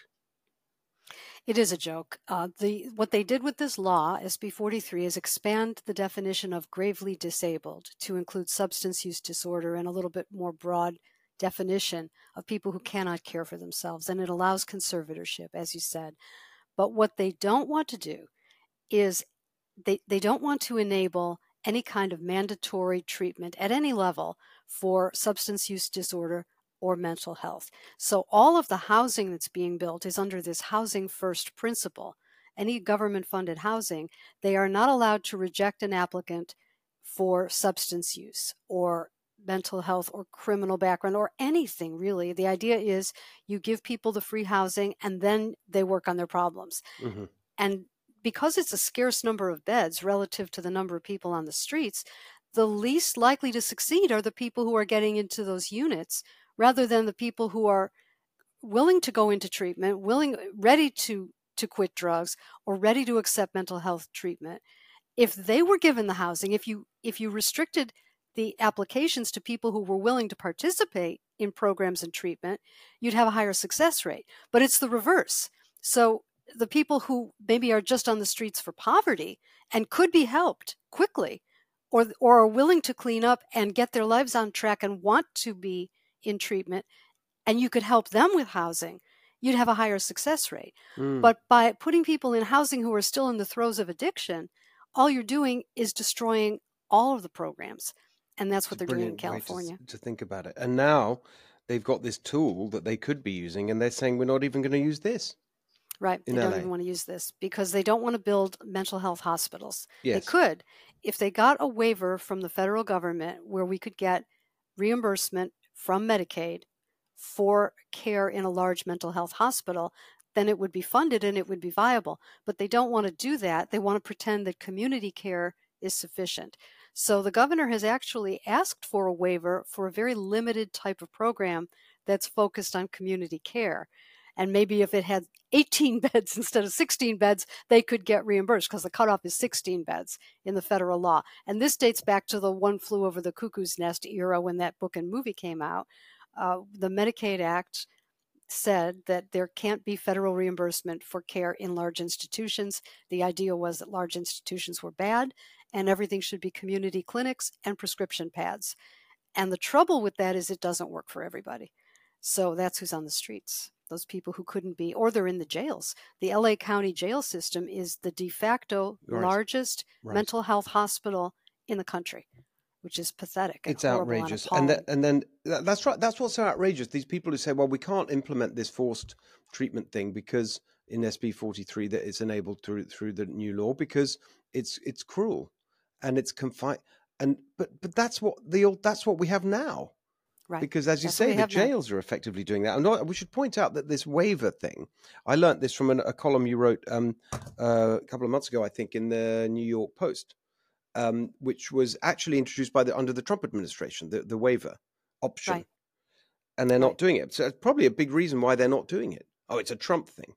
It is a joke. Uh, the what they did with this law, S B forty-three, is expand the definition of gravely disabled to include substance use disorder and a little bit more broad definition of people who cannot care for themselves. And it allows conservatorship, as you said. But what they don't want to do is they, they don't want to enable any kind of mandatory treatment at any level for substance use disorder or mental health. So all of the housing that's being built is under this housing first principle. Any government funded housing, they are not allowed to reject an applicant for substance use or mental health or criminal background or anything really. The idea is you give people the free housing and then they work on their problems. Mm-hmm. And because it's a scarce number of beds relative to the number of people on the streets, the least likely to succeed are the people who are getting into those units rather than the people who are willing to go into treatment, willing, ready to, to quit drugs or ready to accept mental health treatment. If they were given the housing, if you if you restricted the applications to people who were willing to participate in programs and treatment, you'd have a higher success rate. But it's the reverse. So the people who maybe are just on the streets for poverty and could be helped quickly or, or are willing to clean up and get their lives on track and want to be in treatment, and you could help them with housing, you'd have a higher success rate. Mm. But by putting people in housing who are still in the throes of addiction, all you're doing is destroying all of the programs. And that's what they're doing in California. To, to think about it. And now they've got this tool that they could be using, and they're saying we're not even going to use this. Right. They don't even want to use this because they don't want to build mental health hospitals. Yes. They could. If they got a waiver from the federal government where we could get reimbursement from Medicaid for care in a large mental health hospital, then it would be funded and it would be viable. But they don't want to do that. They want to pretend that community care is sufficient. So the governor has actually asked for a waiver for a very limited type of program that's focused on community care. And maybe if it had eighteen beds instead of sixteen beds, they could get reimbursed because the cutoff is sixteen beds in the federal law. And this dates back to the One Flew Over the Cuckoo's Nest era when that book and movie came out. Uh, the Medicaid Act said that there can't be federal reimbursement for care in large institutions. The idea was that large institutions were bad and everything should be community clinics and prescription pads. And the trouble with that is it doesn't work for everybody. So that's who's on the streets, those people who couldn't be, or they're in the jails. The L A County jail system is the de facto Right. largest Right. mental health hospital in the country, which is pathetic. And It's horrible outrageous. And, And then, and then that- that's right. That's what's so outrageous. These people who say, well, we can't implement this forced treatment thing because in S B forty-three that it's enabled through through the new law because it's it's cruel and it's confined. And but but that's what the old that's what we have now. right. Because as you That's what say, we the have now. jails are effectively doing that. And I- we should point out that this waiver thing, I learnt this from an, a column you wrote um, uh, a couple of months ago, I think, in the New York Post, um, which was actually introduced by the under the Trump administration, the, the waiver option. Right. And they're Right. not doing it. So it's probably a big reason why they're not doing it. Oh, it's a Trump thing.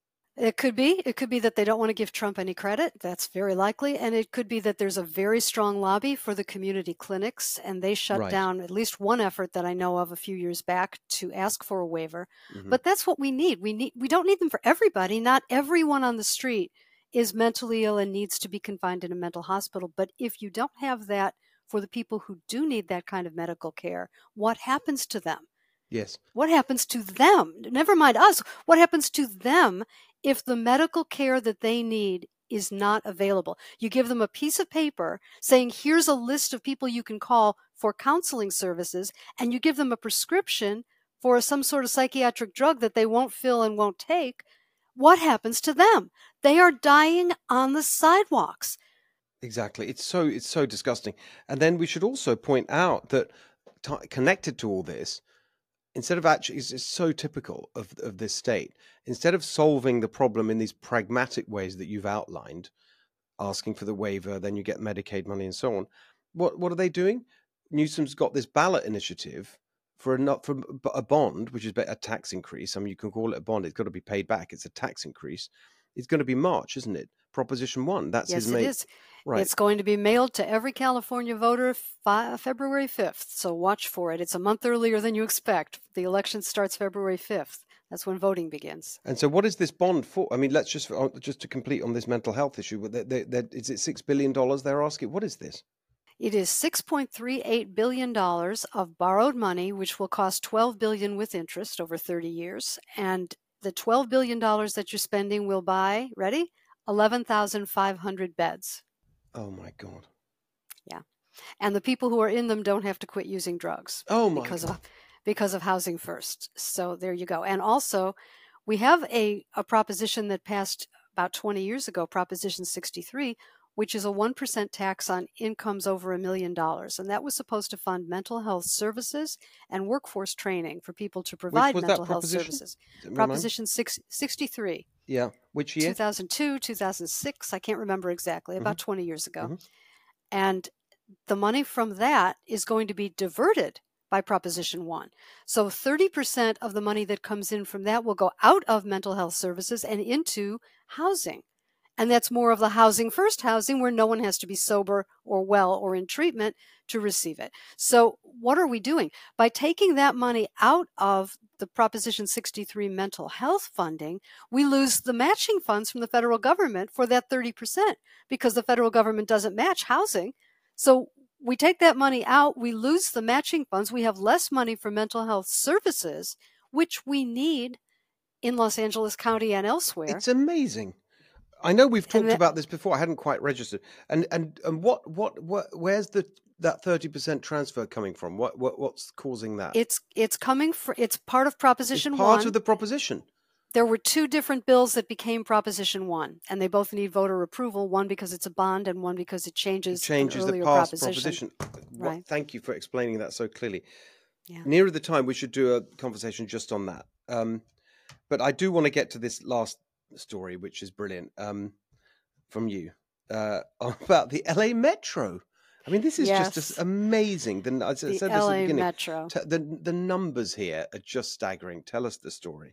It could be. It could be that they don't want to give Trump any credit. That's very likely. And it could be that there's a very strong lobby for the community clinics, and they shut Right. down at least one effort that I know of a few years back to ask for a waiver. Mhm. But that's what we need. We need. We don't need them for everybody. Not everyone on the street is mentally ill and needs to be confined in a mental hospital. But if you don't have that for the people who do need that kind of medical care, what happens to them? Yes. What happens to them? Never mind us. What happens to them if the medical care that they need is not available? You give them a piece of paper saying, here's a list of people you can call for counseling services, and you give them a prescription for some sort of psychiatric drug that they won't fill and won't take. What happens to them? They are dying on the sidewalks. Exactly. It's so it's so disgusting. And then we should also point out that t- connected to all this, instead of actually, it's, it's so typical of of this state. Instead of solving the problem in these pragmatic ways that you've outlined, asking for the waiver, then you get Medicaid money and so on. What what are they doing? Newsom's got this ballot initiative for a not for a bond, which is a tax increase. I mean, you can call it a bond. It's got to be paid back. It's a tax increase. It's going to be March, isn't it? Proposition one. That's Yes, his it main. is. Right. It's going to be mailed to every California voter fi- February fifth. So watch for it. It's a month earlier than you expect. The election starts February fifth. That's when voting begins. And so, what is this bond for? I mean, let's just uh, just to complete on this mental health issue. They, they, they, is it six billion dollars? They're asking. What is this? It is six point three eight billion dollars of borrowed money, which will cost twelve billion dollars with interest over thirty years. And the twelve billion dollars that you're spending will buy, ready, eleven thousand five hundred beds. Oh my God. Yeah. And the people who are in them don't have to quit using drugs. Oh my because God. of because of Housing First. So there you go. And also, we have a, a proposition that passed about twenty years ago, Proposition sixty-three, which is a one percent tax on incomes over a million dollars. And that was supposed to fund mental health services and workforce training for people to provide was that mental health proposition? services. Remind- Proposition six, sixty-three, Yeah. Which year? two thousand two, two thousand six, I can't remember exactly, about twenty years ago. Mhm. And the money from that is going to be diverted by Proposition one. So thirty percent of the money that comes in from that will go out of mental health services and into housing. And that's more of the Housing First housing where no one has to be sober or well or in treatment to receive it. So what are we doing? By taking that money out of the Proposition sixty-three mental health funding, we lose the matching funds from the federal government for that thirty percent because the federal government doesn't match housing. So we take that money out, we lose the matching funds, we have less money for mental health services, which we need in Los Angeles County and elsewhere. It's amazing. I know we've talked that- about this before. I hadn't quite registered. And and and what what what? Where's the that thirty percent transfer coming from? What what what's causing that? It's it's coming for it's part of It's Proposition part one. of the proposition. There were two different bills that became Proposition one, and they both need voter approval. One because it's a bond, and one because it It changes, changes an the earlier past proposition. proposition. What- Right. Thank you for explaining that so clearly. Yeah. Nearer the time, we should do a conversation just on that. Um, but I do want to get to this last story, which is brilliant, um, from you uh, about the L A Metro. I mean, this is Yes. just amazing. The, I said The this at the L A beginning. Metro. T- the the numbers here are just staggering. Tell us the story.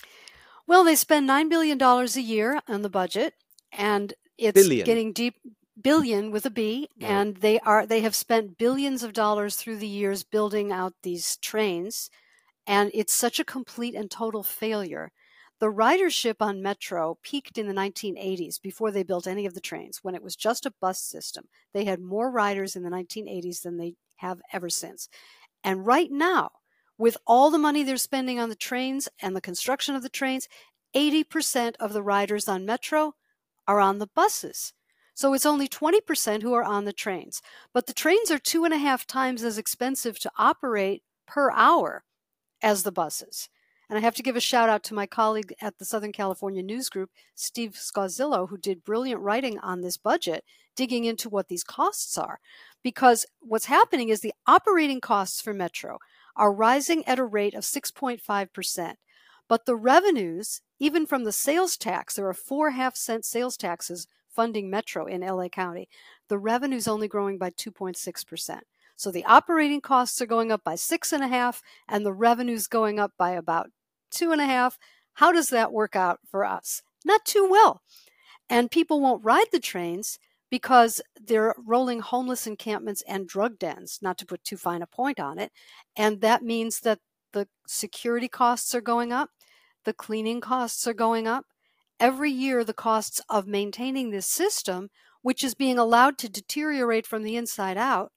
Well, they spend nine billion dollars a year on the budget, and it's Billion. getting deep. Billion with a B, Right. and they are they have spent billions of dollars through the years building out these trains, and it's such a complete and total failure. The ridership on Metro peaked in the nineteen eighties before they built any of the trains, when it was just a bus system. They had more riders in the nineteen eighties than they have ever since. And right now, with all the money they're spending on the trains and the construction of the trains, eighty percent of the riders on Metro are on the buses. So it's only twenty percent who are on the trains. But the trains are two and a half times as expensive to operate per hour as the buses. And I have to give a shout out to my colleague at the Southern California News Group, Steve Scarzillo, who did brilliant writing on this budget, digging into what these costs are. Because what's happening is the operating costs for Metro are rising at a rate of six point five percent. But the revenues, even from the sales tax, there are four half cent sales taxes funding Metro in L A County. The revenue's only growing by two point six percent. So the operating costs are going up by six and a half, and the revenue's going up by about two and a half. How does that work out for us? Not too well. And people won't ride the trains because they're rolling homeless encampments and drug dens, not to put too fine a point on it. And that means that the security costs are going up, the cleaning costs are going up. Every year, the costs of maintaining this system, which is being allowed to deteriorate from the inside out,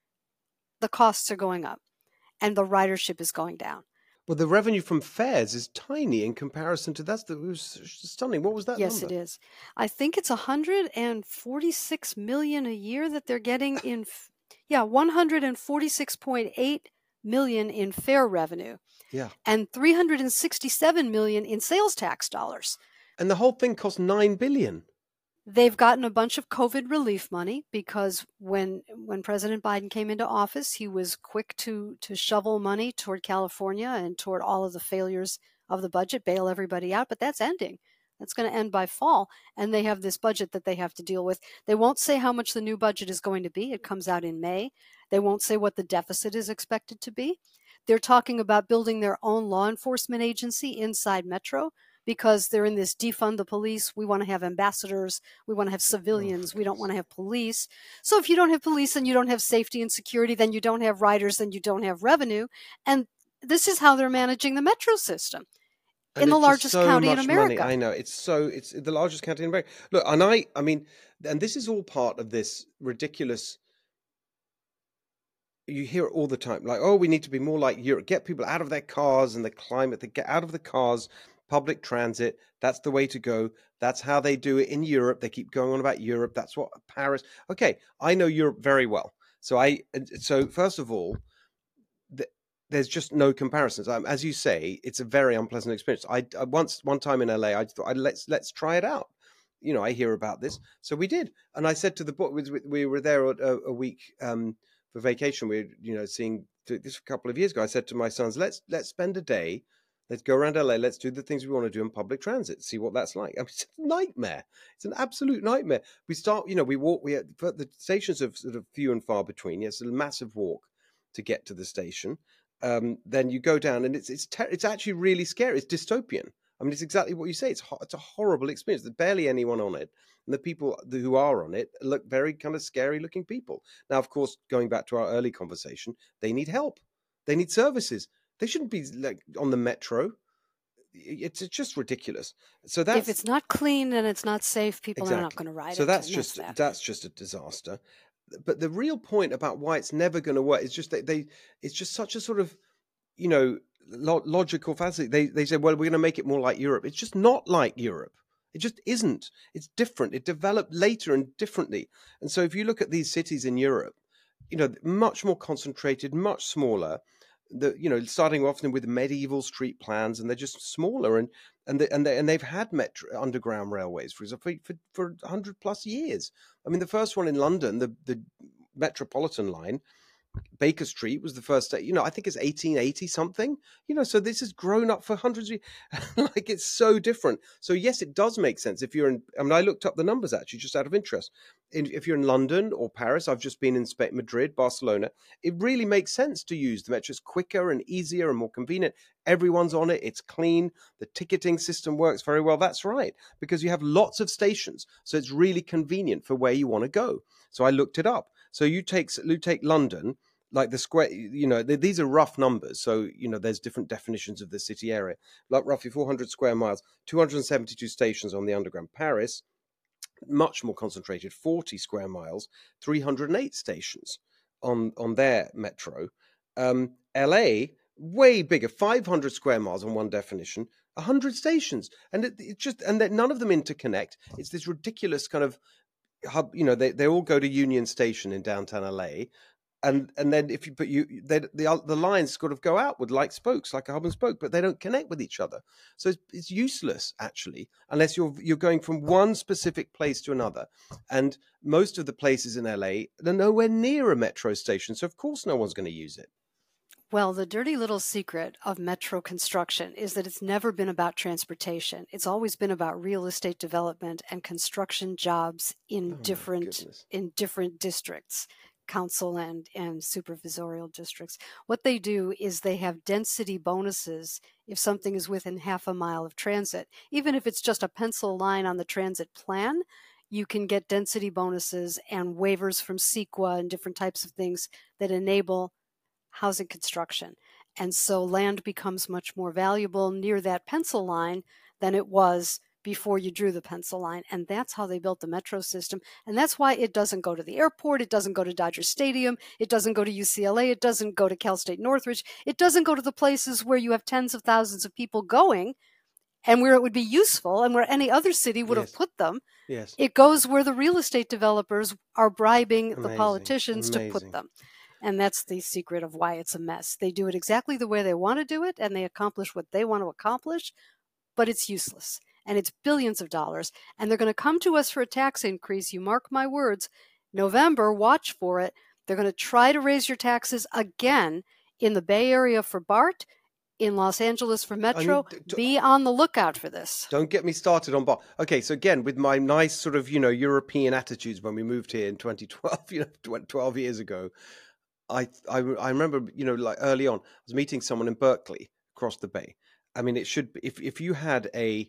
the costs are going up and the ridership is going down. Well, the revenue from fares is tiny in comparison to that's the, it was stunning. What was that Yes, number? it is. I think it's one hundred forty-six million a year that they're getting in, yeah, one hundred forty-six point eight million in fare revenue. Yeah. And three hundred sixty-seven million in sales tax dollars. And the whole thing cost nine billion. They've gotten a bunch of COVID relief money because when when President Biden came into office, he was quick to to shovel money toward California and toward all of the failures of the budget, bail everybody out. But that's ending. That's going to end by fall. And they have this budget that they have to deal with. They won't say how much the new budget is going to be. It comes out in May. They won't say what the deficit is expected to be. They're talking about building their own law enforcement agency inside Metro, because they're in this defund the police. We want to have ambassadors. We want to have civilians. We don't want to have police. So if you don't have police and you don't have safety and security, then you don't have riders, then you don't have revenue. And this is how they're managing the Metro system And in the it's just largest so county in much America. money. I know. It's so, it's the largest county in America. Look, and I, I mean, and this is all part of this ridiculous, you hear it all the time, like, oh, we need to be more like Europe, get people out of their cars and the climate, they get out of the cars. Public transit, that's the way to go. That's how they do it in Europe. They keep going on about Europe. That's what Paris. Okay, I know Europe very well. So I, so first of all, th- there's just no comparisons. Um, as you say, it's a very unpleasant experience. I, I once, one time in L A, I thought, I, let's let's try it out. You know, I hear about this, so we did. And I said to the book, we were there a, a week um, for vacation. We, were, you know, seeing this a couple of years ago. I said to my sons, let's let's spend a day. Let's go around L A. Let's do the things we want to do in public transit. See what that's like. I mean, it's a nightmare. It's an absolute nightmare. We start, you know, we walk. We have, the stations are sort of few and far between. Yes, a massive walk to get to the station. Um, then you go down, and it's it's ter- it's actually really scary. It's dystopian. I mean, it's exactly what you say. It's ho- it's a horrible experience. There's barely anyone on it, and the people who are on it look very kind of scary looking people. Now, of course, going back to our early conversation, they need help. They need services. They shouldn't be like on the Metro. It's, it's just ridiculous. So that's If it's not clean and it's not safe, people exactly. are not going to ride so it. that's and just that. that's just a disaster. But the real point about why it's never going to work is just that they it's just such a sort of, you know, lo- logical fallacy. They they say, well, we're going to make it more like Europe. It's just not like Europe. It just isn't. It's different. It developed later and differently. And so if you look at these cities in Europe, you know, much more concentrated, much smaller. The you know starting often with medieval street plans, and they're just smaller, and and they, and they, and they've had metro underground railways for example for for a hundred plus years. I mean, the first one in London, the the Metropolitan line, Baker Street was the first. You know, I think it's eighteen eighty something. You know, so this has grown up for hundreds of years. Like, it's so different. So yes, it does make sense if you're in. I mean, I looked up the numbers actually just out of interest. In, if you're in London or Paris, I've just been in Spain, Madrid, Barcelona. It really makes sense to use the metro. It's quicker and easier and more convenient. Everyone's on it. It's clean. The ticketing system works very well. That's right, because you have lots of stations, so it's really convenient for where you want to go. So I looked it up. So you take you take London. like the square, you know, th- these are rough numbers. So, you know, there's different definitions of the city area, like roughly four hundred square miles, two hundred seventy-two stations on the underground. Paris, much more concentrated, forty square miles, three hundred eight stations on, on their metro. Um, L A, way bigger, five hundred square miles on one definition, one hundred stations. And it, it just, and that none of them interconnect. It's this ridiculous kind of hub, you know, they, they all go to Union Station in downtown L A. And and then if you but you they, the the lines sort of go outward like spokes, like a hub and spoke, but they don't connect with each other. So it's, it's useless actually, unless you're you're going from one specific place to another. And most of the places in L A are nowhere near a metro station, so of course no one's going to use it. Well, the dirty little secret of metro construction is that it's never been about transportation. It's always been about real estate development and construction jobs in Oh, different in different districts. Council and, and supervisorial districts. What they do is they have density bonuses if something is within half a mile of transit. Even if it's just a pencil line on the transit plan, you can get density bonuses and waivers from CEQA and different types of things that enable housing construction. And so land becomes much more valuable near that pencil line than it was before you drew the pencil line. And that's how they built the metro system. And that's why it doesn't go to the airport. It doesn't go to Dodger Stadium. It doesn't go to U C L A. It doesn't go to Cal State Northridge. It doesn't go to the places where you have tens of thousands of people going and where it would be useful and where any other city would Yes. have put them. Yes. It goes where the real estate developers are bribing Amazing. the politicians Amazing. to put them. And that's the secret of why it's a mess. They do it exactly the way they want to do it, and they accomplish what they want to accomplish, but it's useless. And it's billions of dollars. And they're going to come to us for a tax increase. You mark my words. November, watch for it. They're going to try to raise your taxes again in the Bay Area for BART, in Los Angeles for Metro. I mean, d- Be on the lookout for this. Don't get me started on bar. Okay, so again, with my nice sort of, you know, European attitudes when we moved here in twenty twelve, you know, twelve years ago, I, I, I remember, you know, like early on, I was meeting someone in Berkeley across the bay. I mean, it should be, if, if you had a,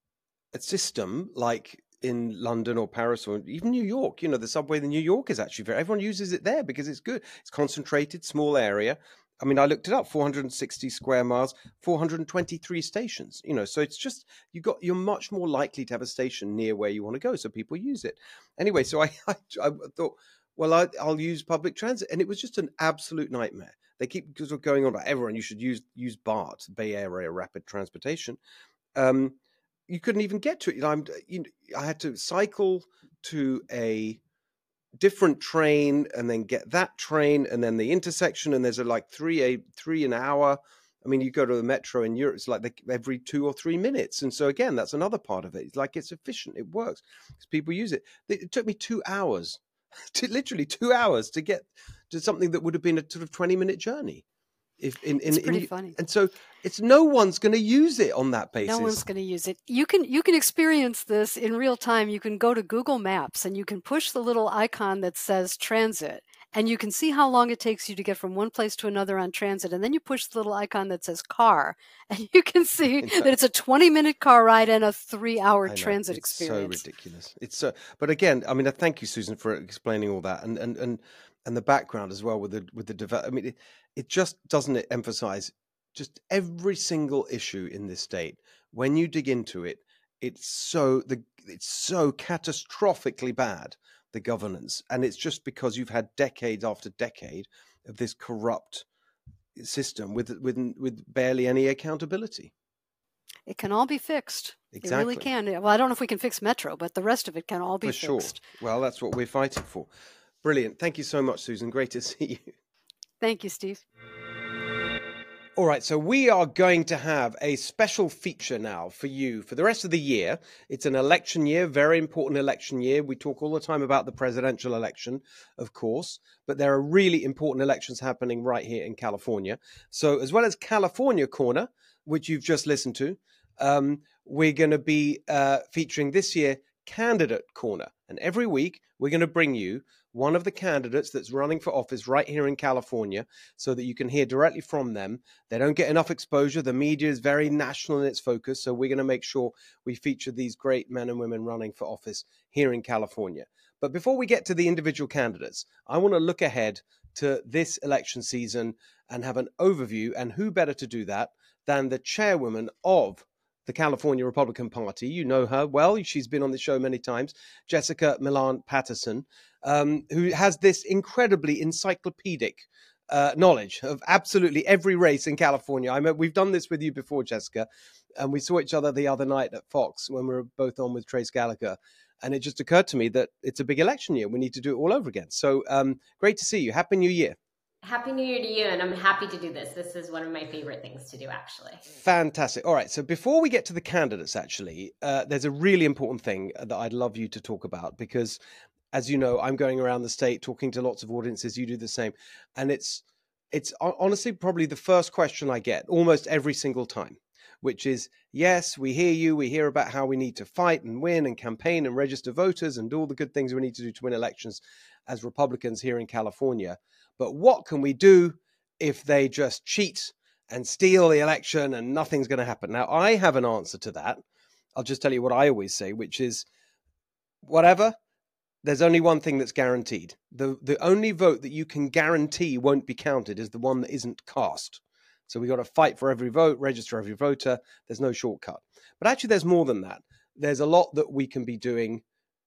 a system like in London or Paris or even New York, you know, the subway in New York is actually very, everyone uses it there because it's good. It's concentrated, small area. I mean, I looked it up, four hundred sixty square miles, four hundred twenty-three stations, you know, so it's just, you got, you're much more likely to have a station near where you want to go. So people use it. Anyway, so I, I, I thought, well, I, I'll use public transit. And it was just an absolute nightmare. They keep sort of going on about everyone, you should use, use BART, Bay Area Rapid Transportation. Um, you couldn't even get to it. I'm, you know, I had to cycle to a different train and then get that train and then the intersection. And there's a, like three, a three an hour. I mean, you go to the metro in Europe, it's like they, every two or three minutes. And so again, that's another part of it. It's like, it's efficient. It works because people use it. It took me two hours, to literally two hours to get to something that would have been a sort of twenty minute journey. If in, in, It's pretty in, funny. And so it's no one's going to use it on that basis. No one's going to use it. You can you can experience this in real time. You can go to Google Maps and you can push the little icon that says transit, and you can see how long it takes you to get from one place to another on transit. And then you push the little icon that says car, and you can see that it's a twenty minute car ride and a three hour transit it's experience. So ridiculous. It's so. But again, I mean, thank you, Susan, for explaining all that and and and and the background as well with the with the develop. I mean, it, it just doesn't it emphasize just every single issue in this state. When you dig into it, it's so the it's so catastrophically bad, the governance, and it's just because you've had decades after decade of this corrupt system with with with barely any accountability. It can all be fixed. Exactly. It really can. Well, I don't know if we can fix Metro, but the rest of it can all be For sure. fixed. Well, that's what we're fighting for. Brilliant. Thank you so much, Susan. Great to see you. Thank you, Steve. All right, so we are going to have a special feature now for you for the rest of the year. It's an election year, very important election year. We talk all the time about the presidential election, of course, but there are really important elections happening right here in California. So as well as California Corner, which you've just listened to, um, we're going to be uh, featuring this year Candidate Corner. And every week, we're going to bring you one of the candidates that's running for office right here in California so that you can hear directly from them. They don't get enough exposure. The media is very national in its focus. So we're going to make sure we feature these great men and women running for office here in California. But before we get to the individual candidates, I want to look ahead to this election season and have an overview. And who better to do that than the chairwoman of the California Republican Party? You know her well. She's been on the show many times, Jessica Milan Patterson, um, who has this incredibly encyclopedic uh, knowledge of absolutely every race in California. I mean, we've done this with you before, Jessica, and we saw each other the other night at Fox when we were both on with Trace Gallagher. And it just occurred to me that it's a big election year. We need to do it all over again. So um, great to see you. Happy New Year. Happy New Year to you, and I'm happy to do this. This is one of my favorite things to do, actually. Fantastic. All right, so before we get to the candidates, actually, uh, there's a really important thing that I'd love you to talk about because, as you know, I'm going around the state talking to lots of audiences. You do the same. And it's, it's honestly probably the first question I get almost every single time, which is, yes, we hear you. We hear about how we need to fight and win and campaign and register voters and do all the good things we need to do to win elections as Republicans here in California. But what can we do if they just cheat and steal the election and nothing's going to happen? Now, I have an answer to that. I'll just tell you what I always say, which is whatever, there's only one thing that's guaranteed. The, the only vote that you can guarantee won't be counted is the one that isn't cast. So we got to fight for every vote, register every voter. There's no shortcut. But actually, there's more than that. There's a lot that we can be doing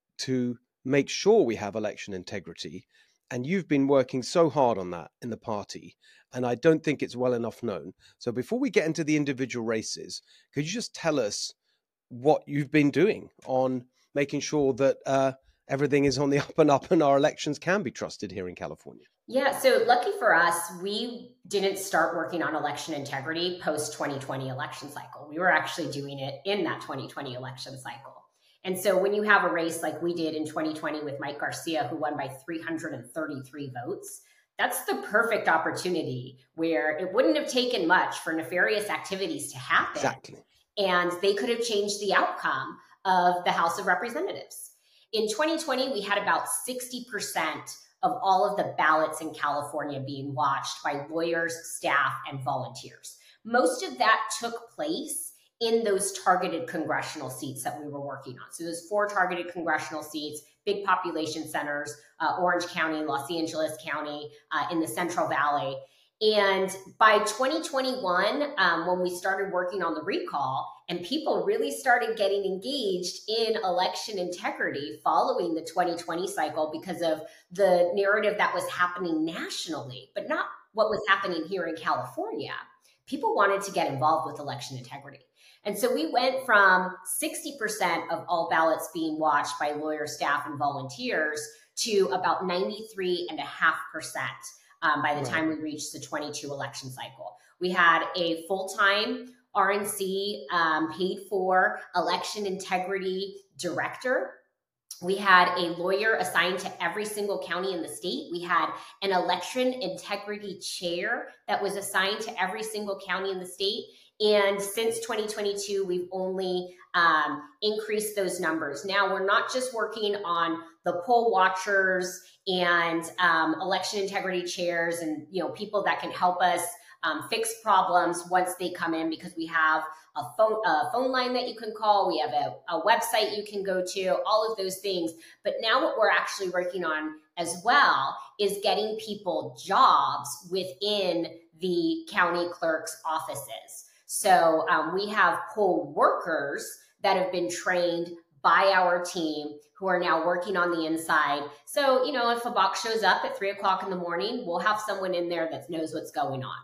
to make sure we have election integrity. And you've been working so hard on that in the party, and I don't think it's well enough known. So before we get into the individual races, could you just tell us what you've been doing on making sure that uh, everything is on the up and up and our elections can be trusted here in California? Yeah, so lucky for us, we didn't start working on election integrity post twenty twenty election cycle. We were actually doing it in that twenty twenty election cycle. And so when you have a race like we did in twenty twenty with Mike Garcia, who won by three hundred thirty-three votes, that's the perfect opportunity where it wouldn't have taken much for nefarious activities to happen. Exactly. And they could have changed the outcome of the House of Representatives. In twenty twenty, we had about sixty percent of all of the ballots in California being watched by lawyers, staff, and volunteers. Most of that took place in those targeted congressional seats that we were working on. So those four targeted congressional seats, big population centers, uh, Orange County, Los Angeles County, uh, in the Central Valley. And by twenty twenty-one, um, when we started working on the recall and people really started getting engaged in election integrity following the twenty twenty cycle because of the narrative that was happening nationally, but not what was happening here in California, people wanted to get involved with election integrity. And so we went from sixty percent of all ballots being watched by lawyer, staff, and volunteers to about ninety-three point five percent um, by the right. time we reached the twenty-two election cycle. We had a full-time R N C um, paid for election integrity director. We had a lawyer assigned to every single county in the state. We had an election integrity chair that was assigned to every single county in the state. And since twenty twenty-two, we've only um, increased those numbers. Now, we're not just working on the poll watchers and um, election integrity chairs and, you know, people that can help us um, fix problems once they come in, because we have a phone, a phone line that you can call. We have a, a website you can go to, all of those things. But now what we're actually working on as well is getting people jobs within the county clerk's offices. So um, we have poll workers that have been trained by our team who are now working on the inside. So, you know, if a box shows up at three o'clock in the morning, we'll have someone in there that knows what's going on.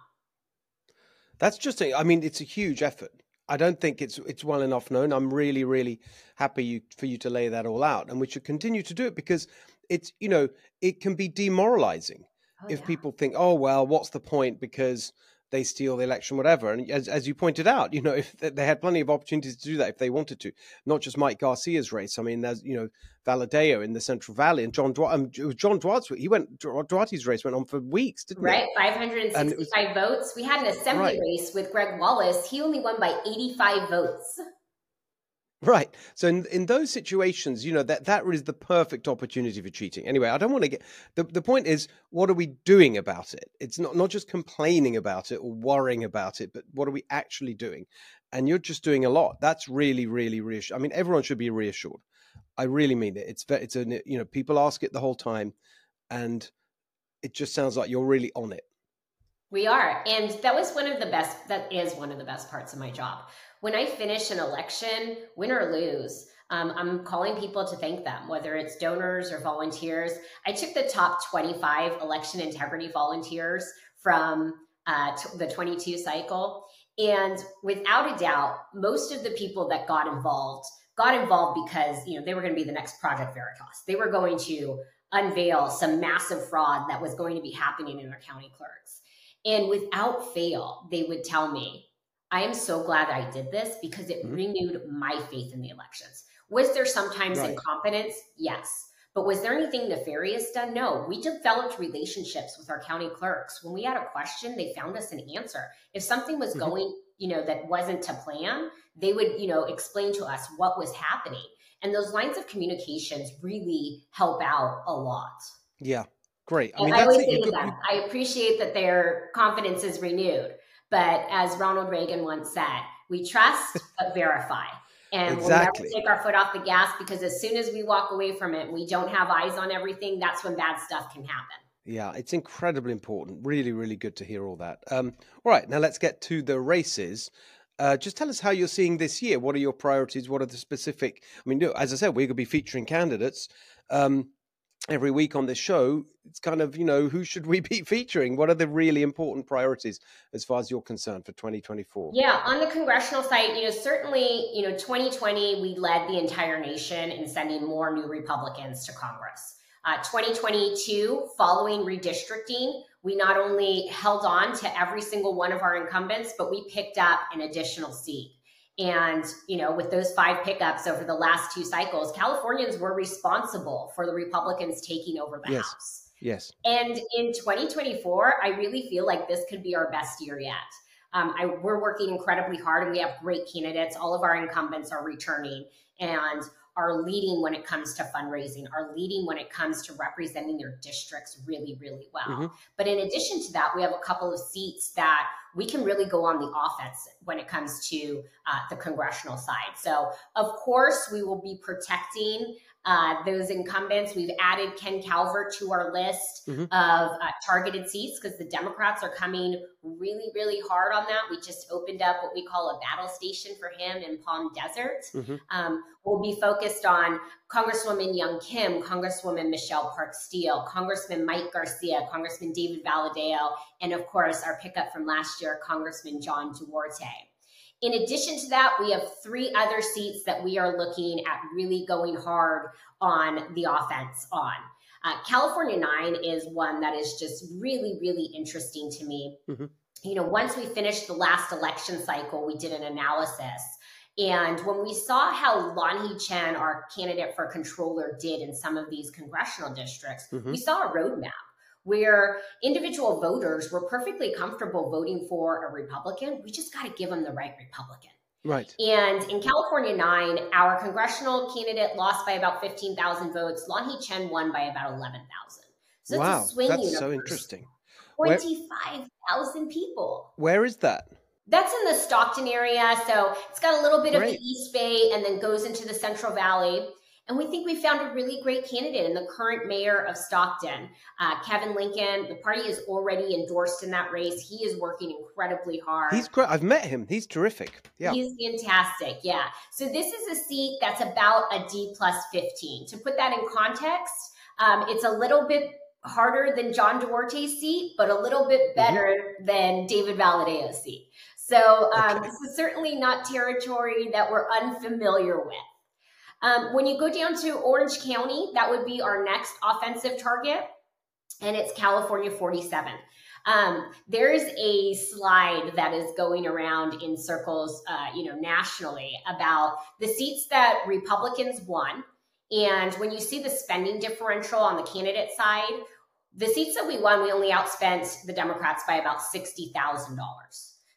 That's just, a, I mean, it's a huge effort. I don't think it's it's well enough known. I'm really, really happy you, for you to lay that all out. And we should continue to do it because it's, you know, it can be demoralizing oh, if yeah. people think, oh, well, what's the point? Because they steal the election, whatever. And as as you pointed out, you know, if they had plenty of opportunities to do that if they wanted to, not just Mike Garcia's race. I mean, there's, you know, Valadeo in the Central Valley and John Duarte, um, it was John Duarte's, he went, Duarte's race went on for weeks, didn't right, it? Right, five hundred sixty-five was, votes. We had an assembly right. race with Greg Wallace. He only won by eighty-five votes. Right. So in, in those situations, you know, that that is the perfect opportunity for cheating. Anyway, I don't want to get the, the point is, what are we doing about it? It's not, not just complaining about it or worrying about it, but what are we actually doing? And you're just doing a lot. That's really, really reassuring. I mean, everyone should be reassured. I really mean it. It's it's a, you know, people ask it the whole time, and it just sounds like you're really on it. We are. And that was one of the best, that is one of the best parts of my job. When I finish an election, win or lose, um, I'm calling people to thank them, whether it's donors or volunteers. I took the top twenty-five election integrity volunteers from uh, t- the twenty-two cycle. And without a doubt, most of the people that got involved got involved because, you know, they were going to be the next Project Veritas. They were going to unveil some massive fraud that was going to be happening in their county clerks. And without fail, they would tell me, I am so glad I did this because it mm-hmm. renewed my faith in the elections. Was there sometimes right. incompetence? Yes. But was there anything nefarious done? No. We developed relationships with our county clerks. When we had a question, they found us an answer. If something was mm-hmm. going, you know, that wasn't to plan, they would, you know, explain to us what was happening. And those lines of communications really help out a lot. Yeah. Great. I mean, I always say to them, I appreciate that their confidence is renewed. But as Ronald Reagan once said, we trust but verify. And exactly. we'll never take our foot off the gas, because as soon as we walk away from it and we don't have eyes on everything, that's when bad stuff can happen. Yeah, it's incredibly important. Really, really good to hear all that. Um, all right, now let's get to the races. Uh, just tell us how you're seeing this year. What are your priorities? What are the specific? I mean, as I said, we're going to be featuring candidates. Um, Every week on this show, it's kind of, you know, who should we be featuring? What are the really important priorities as far as you're concerned for twenty twenty-four? Yeah, on the congressional side, you know, certainly, you know, twenty twenty, we led the entire nation in sending more new Republicans to Congress. Uh, twenty twenty-two, following redistricting, we not only held on to every single one of our incumbents, but we picked up an additional seat. And, you know, with those five pickups over the last two cycles, Californians were responsible for the Republicans taking over the yes. House. Yes. And in twenty twenty-four, I really feel like this could be our best year yet. Um, I, we're working incredibly hard, and we have great candidates. All of our incumbents are returning and are leading when it comes to fundraising, are leading when it comes to representing their districts really, really well. Mm-hmm. But in addition to that, we have a couple of seats that we can really go on the offense when it comes to uh, the congressional side. So, of course, we will be protecting uh, those incumbents. We've added Ken Calvert to our list mm-hmm. of uh, targeted seats because the Democrats are coming really, really hard on that. We just opened up what we call a battle station for him in Palm Desert. Mm-hmm. Um, we'll be focused on Congresswoman Young Kim, Congresswoman Michelle Parks Steele, Congressman Mike Garcia, Congressman David Valadao, and of course, our pickup from last year, Congressman John Duarte. In addition to that, we have three other seats that we are looking at really going hard on the offense on. Uh, California nine is one that is just really, really interesting to me. Mm-hmm. You know, once we finished the last election cycle, we did an analysis. And when we saw how Lanhee Chen, our candidate for controller, did in some of these congressional districts, mm-hmm. we saw a roadmap where individual voters were perfectly comfortable voting for a Republican. We just got to give them the right Republican. Right. And in California nine, our congressional candidate lost by about fifteen thousand votes. Lanhee Chen won by about eleven thousand. So wow, it's a swing that's universe. So interesting. twenty-five thousand people. Where is that? That's in the Stockton area. So it's got a little bit Great. of the East Bay and then goes into the Central Valley. And we think we found a really great candidate in the current mayor of Stockton, uh, Kevin Lincoln. The party is already endorsed in that race. He is working incredibly hard. He's great. I've met him. He's terrific. Yeah. He's fantastic. Yeah. So this is a seat that's about a D plus fifteen. To put that in context, um, it's a little bit harder than John Duarte's seat, but a little bit better mm-hmm. than David Valadao's seat. So um, okay. this is certainly not territory that we're unfamiliar with. Um, when you go down to Orange County, that would be our next offensive target, and it's California forty-seven. Um, there's a slide that is going around in circles, uh, you know, nationally about the seats that Republicans won. And when you see the spending differential on the candidate side, the seats that we won, we only outspent the Democrats by about sixty thousand dollars.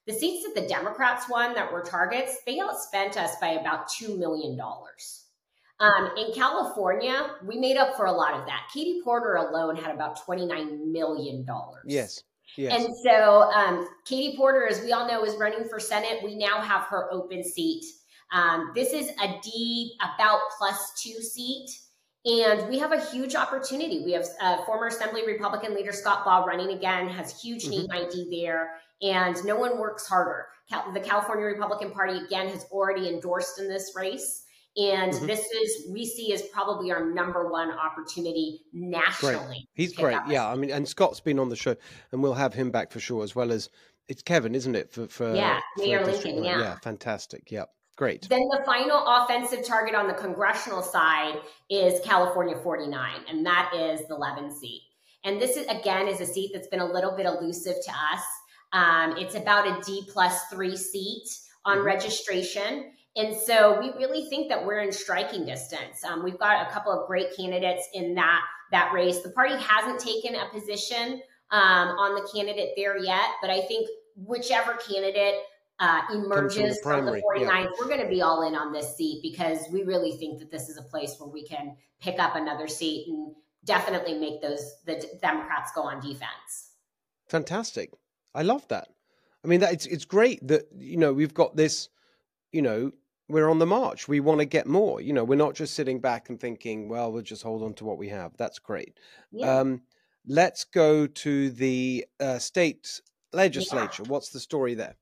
The seats that the Democrats won that were targets, they outspent us by about two million dollars. Um, in California, we made up for a lot of that. Katie Porter alone had about twenty-nine million dollars. Yes. Yes. And so um, Katie Porter, as we all know, is running for Senate. We now have her open seat. Um, this is a D about plus two seat. And we have a huge opportunity. We have uh, former Assembly Republican leader Scott Baugh running again, has huge name mm-hmm. I D there, and no one works harder. Cal- the California Republican Party, again, has already endorsed in this race. And mm-hmm. this is, we see as probably our number one opportunity nationally. Great. He's great. Yeah. I mean, and Scott's been on the show, and we'll have him back for sure, as well as it's Kevin, isn't it? For, for Yeah, for Mayor Lincoln. Yeah. Yeah. Fantastic. Yeah. Great. Then the final offensive target on the congressional side is California forty-nine, and that is the Levin seat. And this, is, again, is a seat that's been a little bit elusive to us. Um, it's about a D plus three seat on mm-hmm. registration. And so we really think that we're in striking distance. Um, we've got a couple of great candidates in that, that race. The party hasn't taken a position um, on the candidate there yet, but I think whichever candidate Uh, emerges the from the forty-ninth, yeah. we're going to be all in on this seat because we really think that this is a place where we can pick up another seat and definitely make those the Democrats go on defense. Fantastic. I love that. I mean, that it's it's great that, you know, we've got this, you know, we're on the march. We want to get more. You know, we're not just sitting back and thinking, well, we'll just hold on to what we have. That's great. Yeah. Um, let's go to the uh, state legislature. Yeah. What's the story there?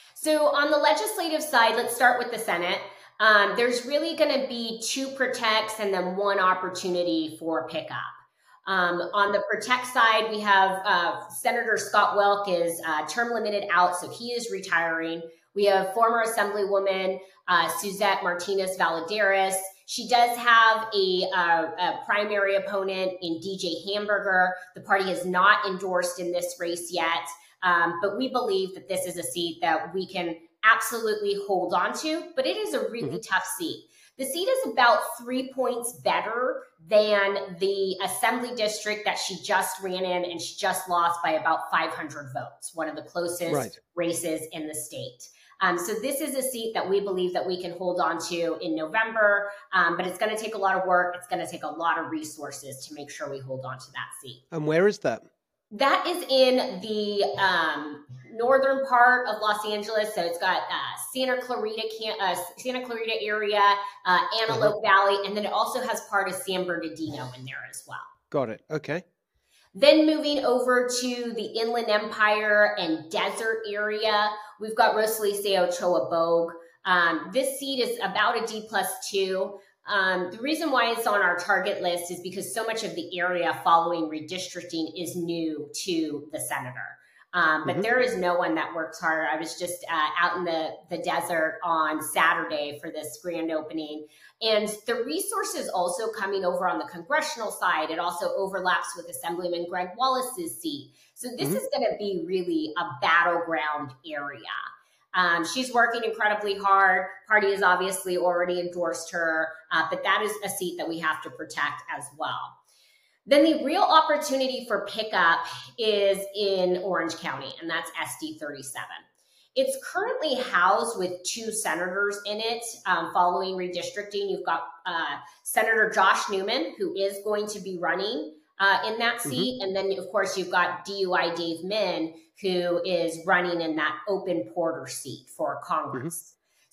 So on the legislative side, let's start with the Senate. Um, there's really going to be two protects and then one opportunity for pickup. Um, on the protect side, we have uh, Senator Scott Welk is uh, term limited out, so he is retiring. We have former Assemblywoman uh, Suzette Martinez Valadares. She does have a, uh, a primary opponent in D J Hamburger. The party has not endorsed in this race yet. Um, but we believe that this is a seat that we can absolutely hold on to, but it is a really mm-hmm. tough seat. The seat is about three points better than the assembly district that she just ran in, and she just lost by about five hundred votes, one of the closest right. races in the state. Um, so this is a seat that we believe that we can hold on to in November, um, but it's going to take a lot of work. It's going to take a lot of resources to make sure we hold on to that seat. And where is that? That is in the um, northern part of Los Angeles. So it's got uh, Santa Clarita, uh, Santa Clarita area, uh, Antelope uh-huh. Valley, and then it also has part of San Bernardino in there as well. Got it. Okay. Then moving over to the Inland Empire and desert area, we've got Rosalía Ochoa Bogue. Um, this seat is about a D plus two. Um, the reason why it's on our target list is because so much of the area following redistricting is new to the senator. Um, but mm-hmm. there is no one that works harder. I was just uh, out in the, the desert on Saturday for this grand opening. And the resources also coming over on the congressional side, it also overlaps with Assemblyman Greg Wallace's seat. So this mm-hmm. is going to be really a battleground area. Um, she's working incredibly hard. Party has obviously already endorsed her, uh, but that is a seat that we have to protect as well. Then the real opportunity for pickup is in Orange County, and that's S D thirty-seven. It's currently housed with two senators in it um, following redistricting. You've got uh, Senator Josh Newman, who is going to be running uh, in that seat. Mm-hmm. And then, of course, you've got D U I Dave Min, who is running in that open Porter seat for Congress. Mm-hmm.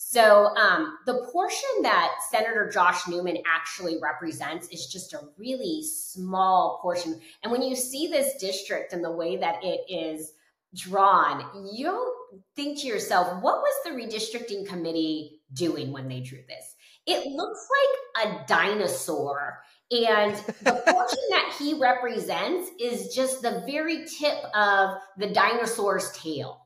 So um, the portion that Senator Josh Newman actually represents is just a really small portion. And when you see this district and the way that it is drawn, you don't think to yourself, what was the redistricting committee doing when they drew this? It looks like a dinosaur. And the portion that he represents is just the very tip of the dinosaur's tail.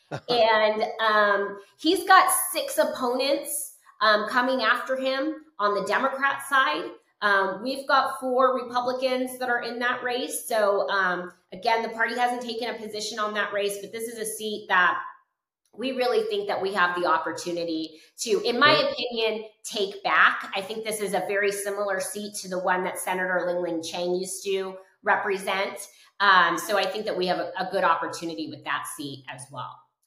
And um, he's got six opponents um, coming after him on the Democrat side. Um, we've got four Republicans that are in that race. So um, again, the party hasn't taken a position on that race, but this is a seat that we really think that we have the opportunity to, in my right. opinion, take back. I think this is a very similar seat to the one that Senator Ling Ling Chang used to represent. Um, so I think that we have a, a good opportunity with that seat as well.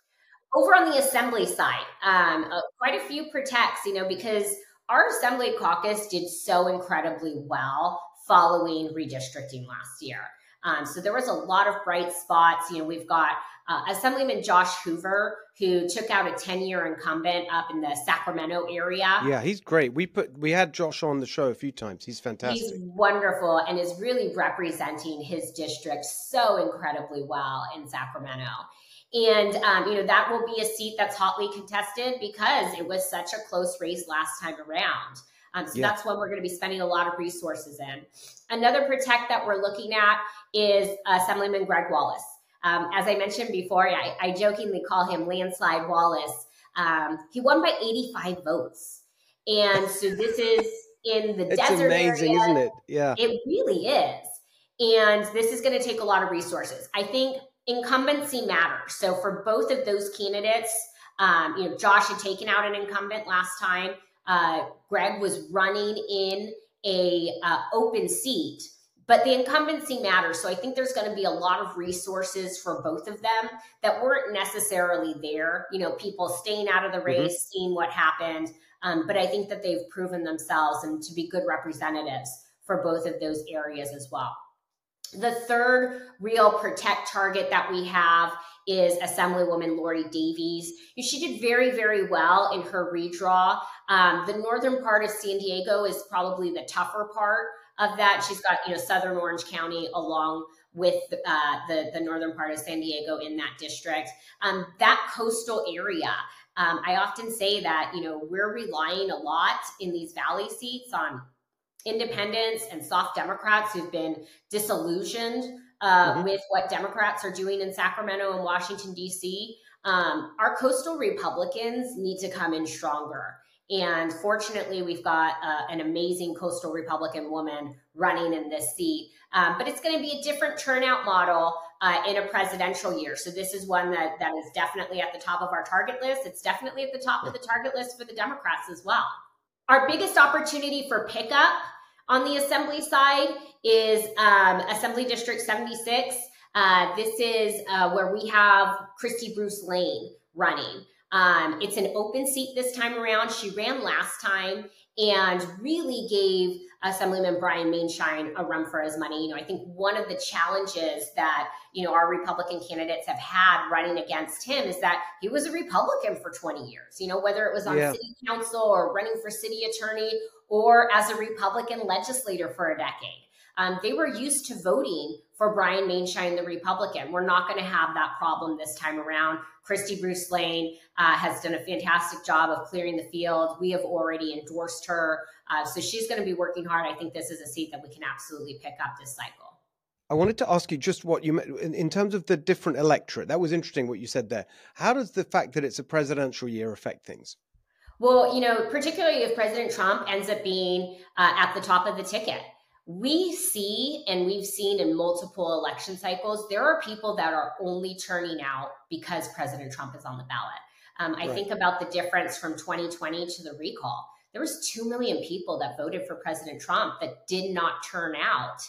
Over on the assembly side, um, uh, quite a few protects, you know, because our assembly caucus did so incredibly well following redistricting last year. Um, so there was a lot of bright spots. You know, we've got uh, Assemblyman Josh Hoover, who took out a ten-year incumbent up in the Sacramento area. Yeah, he's great. We put we had Josh on the show a few times. He's fantastic. He's wonderful and is really representing his district so incredibly well in Sacramento. And, um, you know, that will be a seat that's hotly contested because it was such a close race last time around. Um, so yeah. That's one we're going to be spending a lot of resources in. Another protect that we're looking at is Assemblyman Greg Wallace. Um, as I mentioned before, I, I jokingly call him Landslide Wallace. Um, he won by eighty-five votes. And so this is in the it's desert amazing, area. Isn't it? Yeah. It really is. And this is going to take a lot of resources. I think incumbency matters. So for both of those candidates, um, you know, Josh had taken out an incumbent last time. Uh, Greg was running in a uh, open seat, but the incumbency matters. So I think there's going to be a lot of resources for both of them that weren't necessarily there. You know, people staying out of the race, mm-hmm. seeing what happened. Um, but I think that they've proven themselves and to be good representatives for both of those areas as well. The third real protect target that we have is Assemblywoman Lori Davies. She did very, very well in her redraw. Um, the northern part of San Diego is probably the tougher part of that. She's got, you know, Southern Orange County along with uh, the, the northern part of San Diego in that district. Um, that coastal area, um, I often say that, you know, we're relying a lot in these valley seats on independents and soft Democrats who've been disillusioned uh, mm-hmm. with what Democrats are doing in Sacramento and Washington, D C. Um, our coastal Republicans need to come in stronger. And fortunately, we've got uh, an amazing coastal Republican woman running in this seat. Um, but it's going to be a different turnout model uh, in a presidential year. So this is one that, that is definitely at the top of our target list. It's definitely at the top of the target list for the Democrats as well. Our biggest opportunity for pickup on the assembly side is um, Assembly District seventy-six. Uh, this is uh, where we have Christy Bruce Lane running. Um, it's an open seat this time around. She ran last time and really gave Assemblyman Brian Mainshine a run for his money. You know, I think one of the challenges that, you know, our Republican candidates have had running against him is that he was a Republican for twenty years, you know, whether it was on yeah. city council or running for city attorney or as a Republican legislator for a decade. Um, they were used to voting for Brian Mainshine, the Republican. We're not going to have that problem this time around. Christy Bruce Lane uh, has done a fantastic job of clearing the field. We have already endorsed her. Uh, so she's going to be working hard. I think this is a seat that we can absolutely pick up this cycle. I wanted to ask you just what you meant in, in terms of the different electorate. That was interesting what you said there. How does the fact that it's a presidential year affect things? Well, you know, particularly if President Trump ends up being uh, at the top of the ticket. We see, and we've seen in multiple election cycles, there are people that are only turning out because President Trump is on the ballot. Um, I right. think about the difference from twenty twenty to the recall. There was two million people that voted for President Trump that did not turn out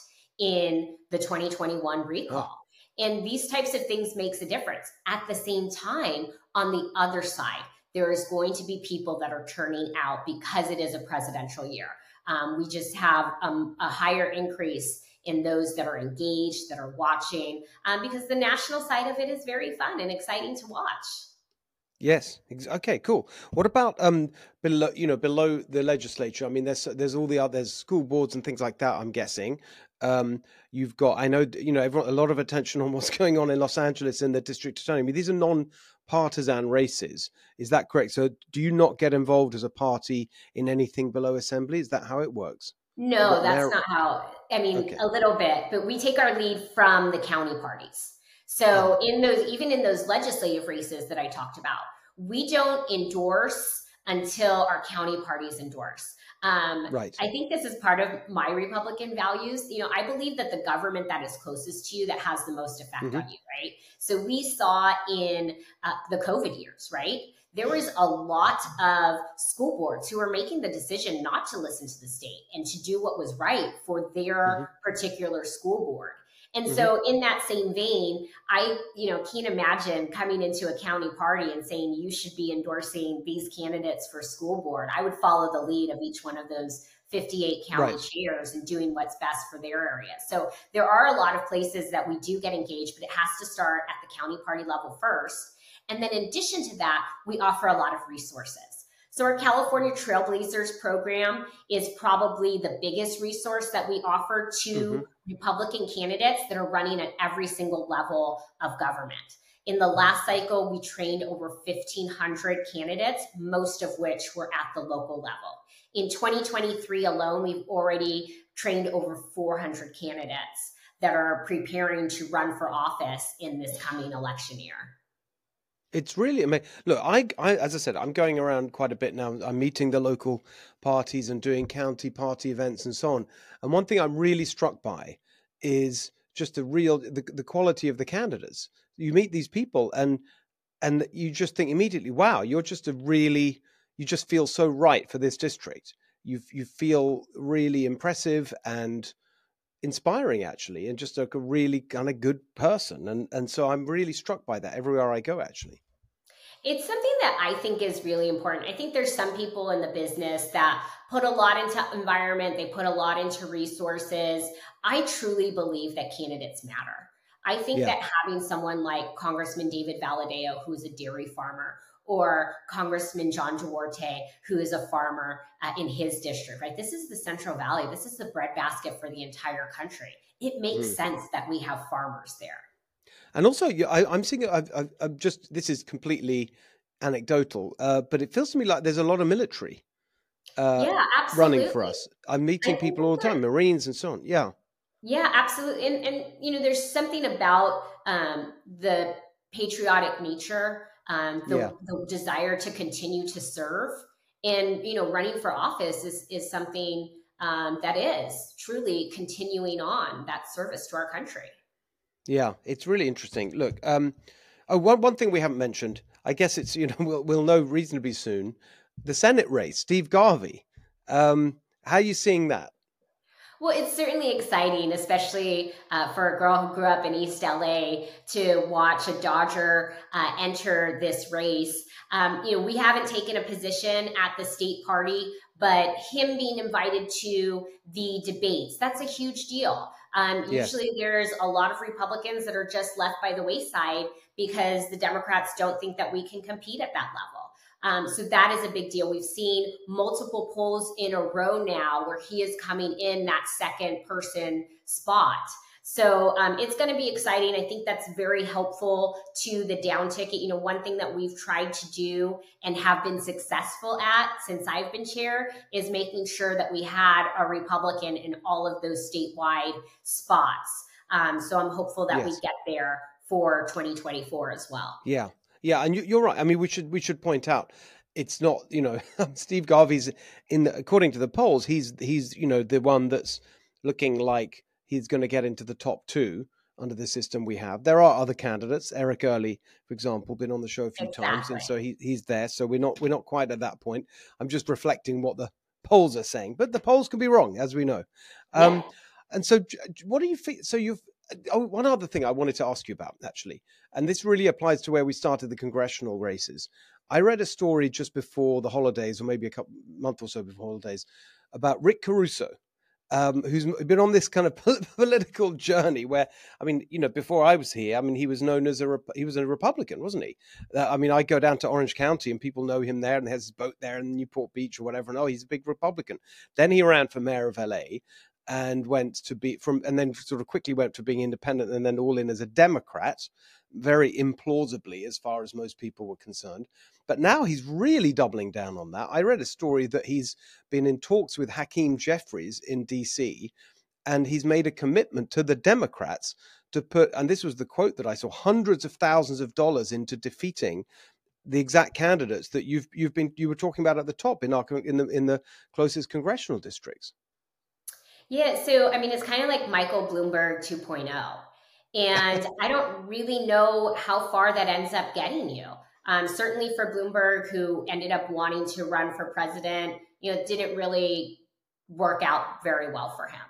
in the twenty twenty-one recall. Oh. And these types of things makes a difference. At the same time, on the other side, there is going to be people that are turning out because it is a presidential year. Um, we just have um, a higher increase in those that are engaged, that are watching, um, because the national side of it is very fun and exciting to watch. Yes. Okay. Cool. What about um below? You know, below the legislature. I mean, there's there's all the other there's school boards and things like that. I'm guessing. Um, you've got. I know. You know, everyone a lot of attention on what's going on in Los Angeles and the district attorney. I mean, these are non-partisan races. Is that correct? So, do you not get involved as a party in anything below assembly? Is that how it works? No, that's not how. I mean, okay. a little bit, but we take our lead from the county parties. So in those, even in those legislative races that I talked about, we don't endorse until our county parties endorse. Um, right. I think this is part of my Republican values. You know, I believe that the government that is closest to you, that has the most effect mm-hmm. on you, right? So we saw in uh, the COVID years, right? There was a lot of school boards who were making the decision not to listen to the state and to do what was right for their mm-hmm. particular school board. And Mm-hmm. so in that same vein, I, you know, can't imagine coming into a county party and saying you should be endorsing these candidates for school board. I would follow the lead of each one of those fifty-eight county Right. chairs and doing what's best for their area. So there are a lot of places that we do get engaged, but it has to start at the county party level first. And then in addition to that, we offer a lot of resources. So our California Trailblazers program is probably the biggest resource that we offer to mm-hmm. Republican candidates that are running at every single level of government. In the last cycle, we trained over fifteen hundred candidates, most of which were at the local level. In twenty twenty-three alone, we've already trained over four hundred candidates that are preparing to run for office in this coming election year. It's really amazing. Look, I, I, as I said, I'm going around quite a bit now. I'm meeting the local parties and doing county party events and so on. And one thing I'm really struck by is just the real, the, the quality of the candidates. You meet these people and, and you just think immediately, wow, you're just a really, you just feel so right for this district. You, you feel really impressive and inspiring, actually, and just like a really kind of good person. And and so I'm really struck by that everywhere I go, actually. It's something that I think is really important. I think there's some people in the business that put a lot into environment, they put a lot into resources. I truly believe that candidates matter. I think yeah. that having someone like Congressman David Valadao, who is a dairy farmer, or Congressman John Duarte, who is a farmer uh, in his district, right? This is the Central Valley. This is the breadbasket for the entire country. It makes mm. sense that we have farmers there. And also, I, I'm seeing, I've, I've, I've just, this is completely anecdotal, uh, but it feels to me like there's a lot of military uh, yeah, absolutely. running for us. I'm meeting I people all the time, Marines and so on. Yeah. Yeah, absolutely. And, and you know, there's something about um, the patriotic nature Um, the, yeah. the desire to continue to serve, and you know, running for office is is something um, that is truly continuing on that service to our country. Yeah, it's really interesting. Look, um, oh, one one thing we haven't mentioned, I guess it's, you know, we'll we'll know reasonably soon, the Senate race, Steve Garvey. Um, how are you seeing that? Well, it's certainly exciting, especially uh, for a girl who grew up in East L A to watch a Dodger uh, enter this race. Um, you know, we haven't taken a position at the state party, but him being invited to the debates, that's a huge deal. Um, yes. Usually there's a lot of Republicans that are just left by the wayside because the Democrats don't think that we can compete at that level. Um, so that is a big deal. We've seen multiple polls in a row now where he is coming in that second person spot. So um, it's going to be exciting. I think that's very helpful to the down ticket. You know, one thing that we've tried to do and have been successful at since I've been chair is making sure that we had a Republican in all of those statewide spots. Um, so I'm hopeful that yes. we get there for twenty twenty-four as well. Yeah. Yeah, and you're right. I mean, we should we should point out it's not, you know, Steve Garvey's in the, according to the polls, he's he's you know the one that's looking like he's going to get into the top two under the system we have. There are other candidates. Eric Early, for example, been on the show a few exactly. times, and so he he's there. So we're not we're not quite at that point. I'm just reflecting what the polls are saying, but the polls can be wrong, as we know. Um, yeah. And so, what do you think? So you've. Oh, one other thing I wanted to ask you about, actually, and this really applies to where we started the congressional races. I read a story just before the holidays, or maybe a couple month or so before holidays, about Rick Caruso, um, who's been on this kind of political journey where, I mean, you know, before I was here, I mean, he was known as a he was a Republican, wasn't he? Uh, I mean, I go down to Orange County and people know him there, and he has his boat there in Newport Beach or whatever, and oh, he's a big Republican. Then he ran for mayor of L A. And went to be from, and then sort of quickly went to being independent, and then all in as a Democrat, very implausibly as far as most people were concerned. But now he's really doubling down on that. I read a story that he's been in talks with Hakeem Jeffries in D C, and he's made a commitment to the Democrats to put, and this was the quote that I saw, hundreds of thousands of dollars into defeating the exact candidates that you've you've been you were talking about at the top in our in the in the closest congressional districts. Yeah, so I mean, it's kind of like Michael Bloomberg two point oh. And I don't really know how far that ends up getting you. Um, certainly for Bloomberg, who ended up wanting to run for president, you know, it didn't really work out very well for him.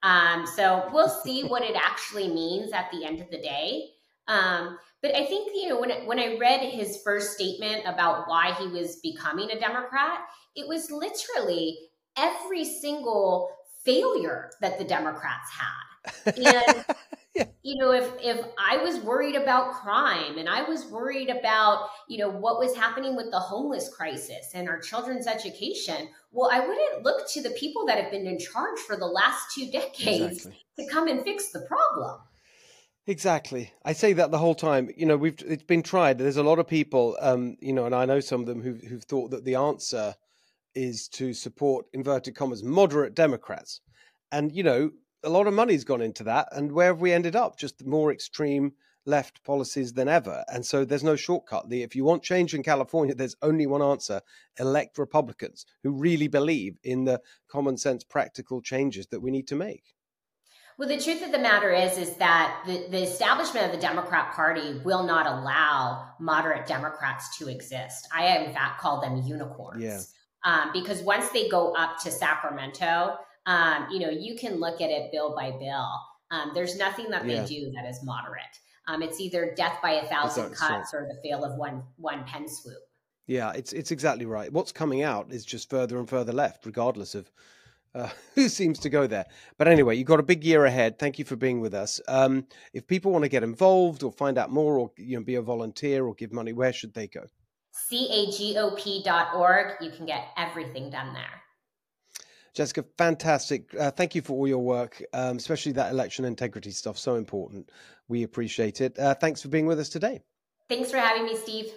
Um, so we'll see what it actually means at the end of the day. Um, but I think, you know, when, when I read his first statement about why he was becoming a Democrat, it was literally every single failure that the Democrats had. And, yeah. you know, if, if I was worried about crime and I was worried about, you know, what was happening with the homeless crisis and our children's education, well, I wouldn't look to the people that have been in charge for the last two decades exactly. to come and fix the problem. Exactly. I say that the whole time. You know, we've it's been tried. There's a lot of people, um, you know, and I know some of them who've, who've thought that the answer is to support, inverted commas, moderate Democrats. And, you know, a lot of money's gone into that. And where have we ended up? Just more extreme left policies than ever. And so there's no shortcut. The, if you want change in California, there's only one answer: elect Republicans who really believe in the common sense, practical changes that we need to make. Well, the truth of the matter is, is that the, the establishment of the Democrat Party will not allow moderate Democrats to exist. I, in fact, call them unicorns. Yeah. Um, because once they go up to Sacramento, um, you know, you can look at it bill by bill. Um, there's nothing that they yeah. do that is moderate. Um, it's either death by a thousand That's cuts right. or the fail of one one pen swoop. Yeah, it's it's exactly right. What's coming out is just further and further left, regardless of Uh, who seems to go there. But anyway, you've got a big year ahead. Thank you for being with us. Um, if people want to get involved or find out more, or you know, be a volunteer or give money, where should they go? C A G O P dot org. You can get everything done there. Jessica, fantastic. Uh, thank you for all your work, um, especially that election integrity stuff. So important. We appreciate it. Uh, thanks for being with us today. Thanks for having me, Steve.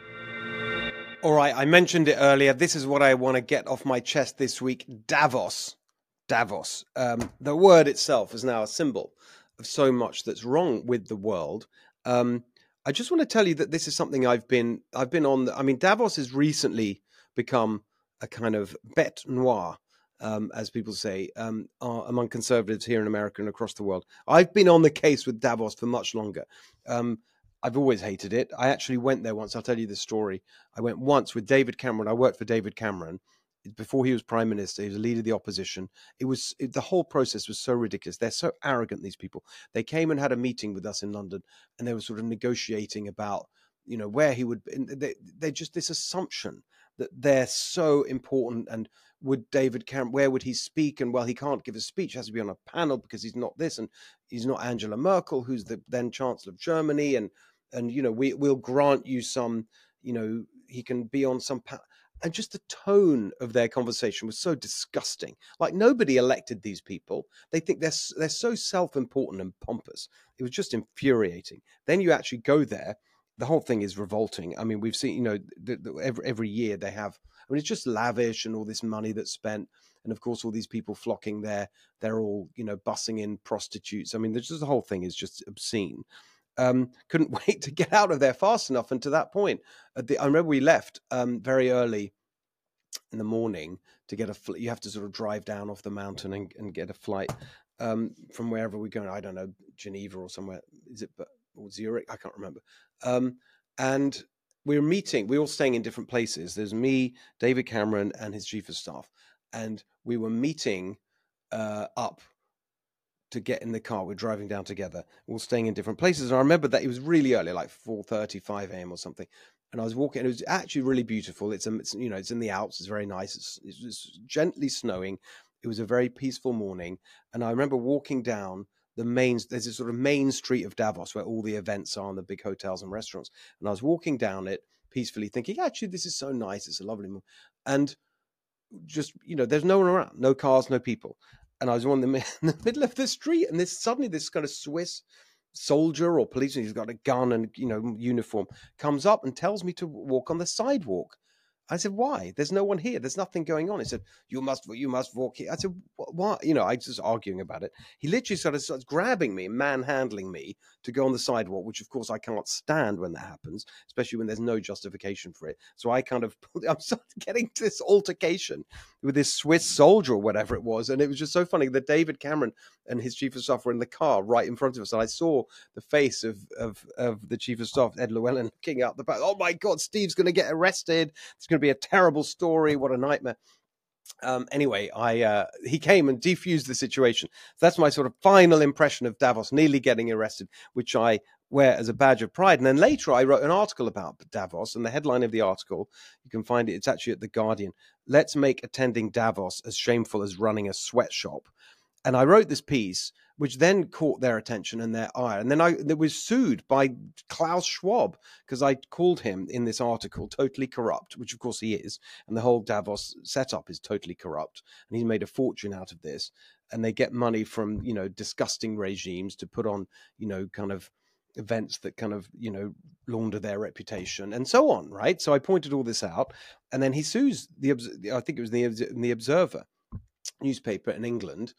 All right, I mentioned it earlier. This is what I want to get off my chest this week. Davos. Davos. Um, the word itself is now a symbol of so much that's wrong with the world. Um, I just want to tell you that this is something I've been I've been on. I mean, Davos has recently become a kind of bête noire, um, as people say, um, uh, among conservatives here in America and across the world. I've been on the case with Davos for much longer. Um, I've always hated it. I actually went there once. I'll tell you the story. I went once with David Cameron. I worked for David Cameron before he was prime minister. He was the leader of the opposition. It was it, the whole process was so ridiculous. They're so arrogant, these people. They came and had a meeting with us in London, and they were sort of negotiating about, you know, where he would. They they just this assumption that they're so important, and would David Cameron, where would he speak? And well, he can't give a speech. He has to be on a panel because he's not this, and he's not Angela Merkel, who's the then Chancellor of Germany, and. And, you know, we, we'll grant you some, you know, he can be on some, pa- and just the tone of their conversation was so disgusting. Like, nobody elected these people. They think they're, they're so self-important and pompous. It was just infuriating. Then you actually go there. The whole thing is revolting. I mean, we've seen, you know, the, the, every, every year they have, I mean, it's just lavish and all this money that's spent. And of course, all these people flocking there, they're all, you know, bussing in prostitutes. I mean, there's just the whole thing is just obscene. Um, couldn't wait to get out of there fast enough. And to that point, at the, I remember we left um, very early in the morning to get a fl- you have to sort of drive down off the mountain and, and get a flight um, from wherever we're going. I don't know, Geneva or somewhere. Is it or Zurich? I can't remember. Um, and we were meeting. We were all staying in different places. There's me, David Cameron, and his chief of staff. And we were meeting uh, up to get in the car. We're driving down together. We're all staying in different places. And I remember that it was really early, like four thirty, five a.m. or something. And I was walking, and it was actually really beautiful. It's, a, it's you know, it's in the Alps. It's very nice. It's, it's gently snowing. It was a very peaceful morning. And I remember walking down the main, there's a sort of main street of Davos where all the events are and the big hotels and restaurants. And I was walking down it peacefully thinking, actually, this is so nice. It's a lovely morning. And just, you know, there's no one around, no cars, no people. And I was in the, in the middle of the street, and this suddenly this kind of Swiss soldier or policeman, he's got a gun and, you know, uniform, comes up and tells me to walk on the sidewalk. I said, why? There's no one here. There's nothing going on. He said, you must, you must walk here. I said, why? You know, I was just arguing about it. He literally started, started grabbing me, manhandling me to go on the sidewalk, which of course I can't stand when that happens, especially when there's no justification for it. So I kind of, I'm starting getting to this altercation with this Swiss soldier or whatever it was. And it was just so funny that David Cameron and his chief of staff were in the car right in front of us. And I saw the face of, of, of the chief of staff, Ed Llewellyn, looking out the back. Oh my God, Steve's going to get arrested. It's going to be a terrible story. What a nightmare. Um, anyway, I uh, he came and defused the situation. So that's my sort of final impression of Davos, nearly getting arrested, which I wear as a badge of pride. And then later I wrote an article about Davos, and the headline of the article, you can find it, it's actually at The Guardian. Let's make attending Davos as shameful as running a sweatshop. And I wrote this piece, which then caught their attention and their ire. And then I it was sued by Klaus Schwab because I called him in this article totally corrupt, which of course he is. And the whole Davos setup is totally corrupt. And he's made a fortune out of this. And they get money from, you know, disgusting regimes to put on, you know, kind of events that kind of, you know, launder their reputation and so on, right? So I pointed all this out. And then he sues the, I think it was the, the Observer newspaper in England.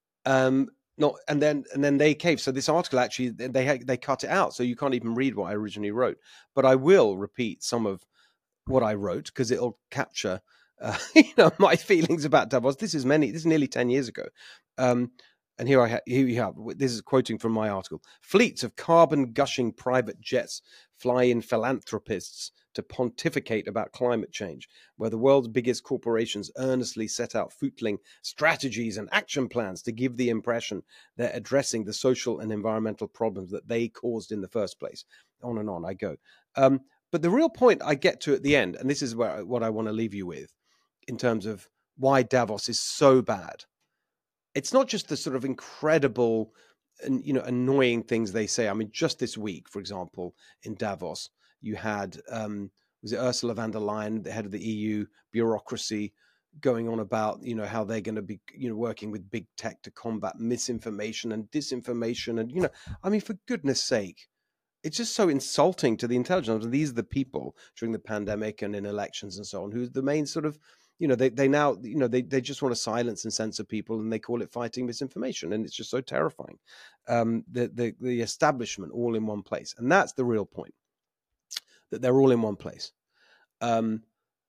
Um, not, and then and then they cave. So this article actually they they cut it out, so you can't even read what I originally wrote. But I will repeat some of what I wrote because it'll capture, uh, you know, my feelings about Davos. This is many. This is nearly ten years ago. Um, and here I ha- here we have. This is quoting from my article. Fleets of carbon gushing private jets fly in philanthropists to pontificate about climate change, where the world's biggest corporations earnestly set out footling strategies and action plans to give the impression they're addressing the social and environmental problems that they caused in the first place. On and on I go. Um, but the real point I get to at the end, and this is where what I want to leave you with, in terms of why Davos is so bad. It's not just the sort of incredible and, you know, annoying things they say. I mean, just this week, for example, in Davos, you had, um, was it Ursula von der Leyen, the head of the E U bureaucracy, going on about, you know, how they're going to be, you know, working with big tech to combat misinformation and disinformation. And, you know, I mean, for goodness sake, it's just so insulting to the intelligence. These are the people during the pandemic and in elections and so on, who's the main sort of, you know, they, they now, you know, they, they just want to silence and censor people, and they call it fighting misinformation. And it's just so terrifying. Um, the, the, the establishment all in one place. And that's the real point, that they're all in one place. Um,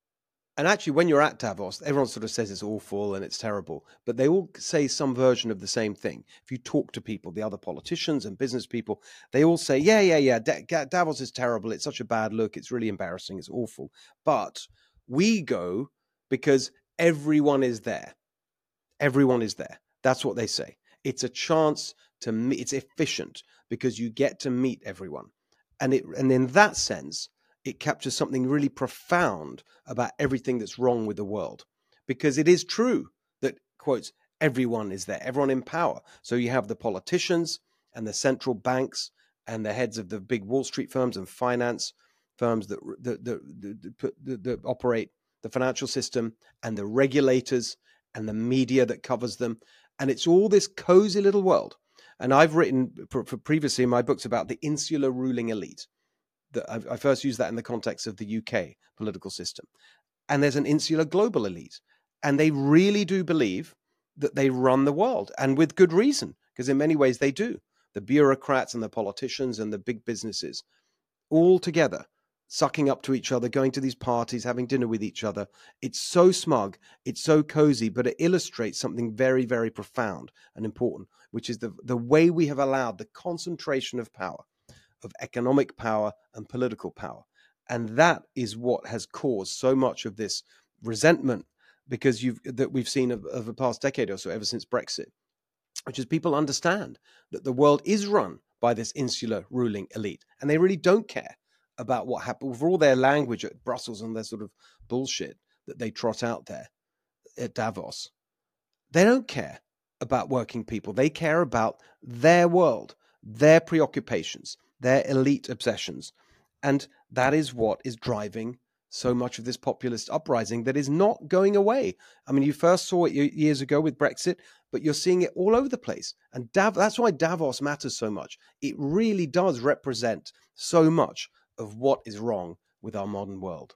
and actually, when you're at Davos, everyone sort of says it's awful and it's terrible, but they all say some version of the same thing. If you talk to people, the other politicians and business people, they all say, yeah, yeah, yeah, da- Davos is terrible. It's such a bad look. It's really embarrassing. It's awful. But we go because everyone is there. Everyone is there. That's what they say. It's a chance to meet. It's efficient because you get to meet everyone. And it, and in that sense, it captures something really profound about everything that's wrong with the world. Because it is true that, quotes, everyone is there, everyone in power. So you have the politicians and the central banks and the heads of the big Wall Street firms and finance firms that, that, that, that, that, that operate the financial system, and the regulators and the media that covers them. And it's all this cozy little world. And I've written for, for previously in my books about the insular ruling elite. That I, I first used that in the context of the U K political system. And there's an insular global elite. And they really do believe that they run the world, and with good reason, because in many ways they do. The bureaucrats and the politicians and the big businesses all together, sucking up to each other, going to these parties, having dinner with each other. It's so smug, it's so cozy, but it illustrates something very, very profound and important, which is the, the way we have allowed the concentration of power, of economic power and political power. And that is what has caused so much of this resentment, because you've that we've seen of, of the past decade or so, ever since Brexit, which is people understand that the world is run by this insular ruling elite, and they really don't care about what happened for all their language at Brussels and their sort of bullshit that they trot out there at Davos. They don't care about working people. They care about their world, their preoccupations, their elite obsessions. And that is what is driving so much of this populist uprising that is not going away. I mean, you first saw it years ago with Brexit, but you're seeing it all over the place. And Dav- that's why Davos matters so much. It really does represent so much of what is wrong with our modern world.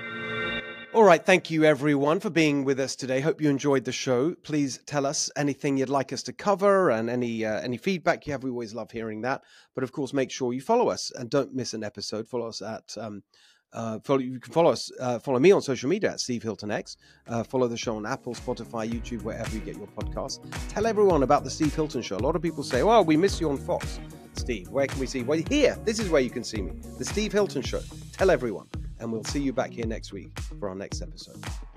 All right, thank you everyone for being with us today. Hope you enjoyed the show. Please tell us anything you'd like us to cover and any uh, any feedback you have. We always love hearing that. But of course, make sure you follow us and don't miss an episode. Follow us at um, uh, follow. You can follow us. Uh, follow me on social media at Steve Hilton X. Uh, follow the show on Apple, Spotify, YouTube, wherever you get your podcasts. Tell everyone about the Steve Hilton Show. A lot of people say, "Well, we miss you on Fox." Steve, where can we see? Well, here. This is where you can see me. The Steve Hilton Show. Tell everyone. And we'll see you back here next week for our next episode.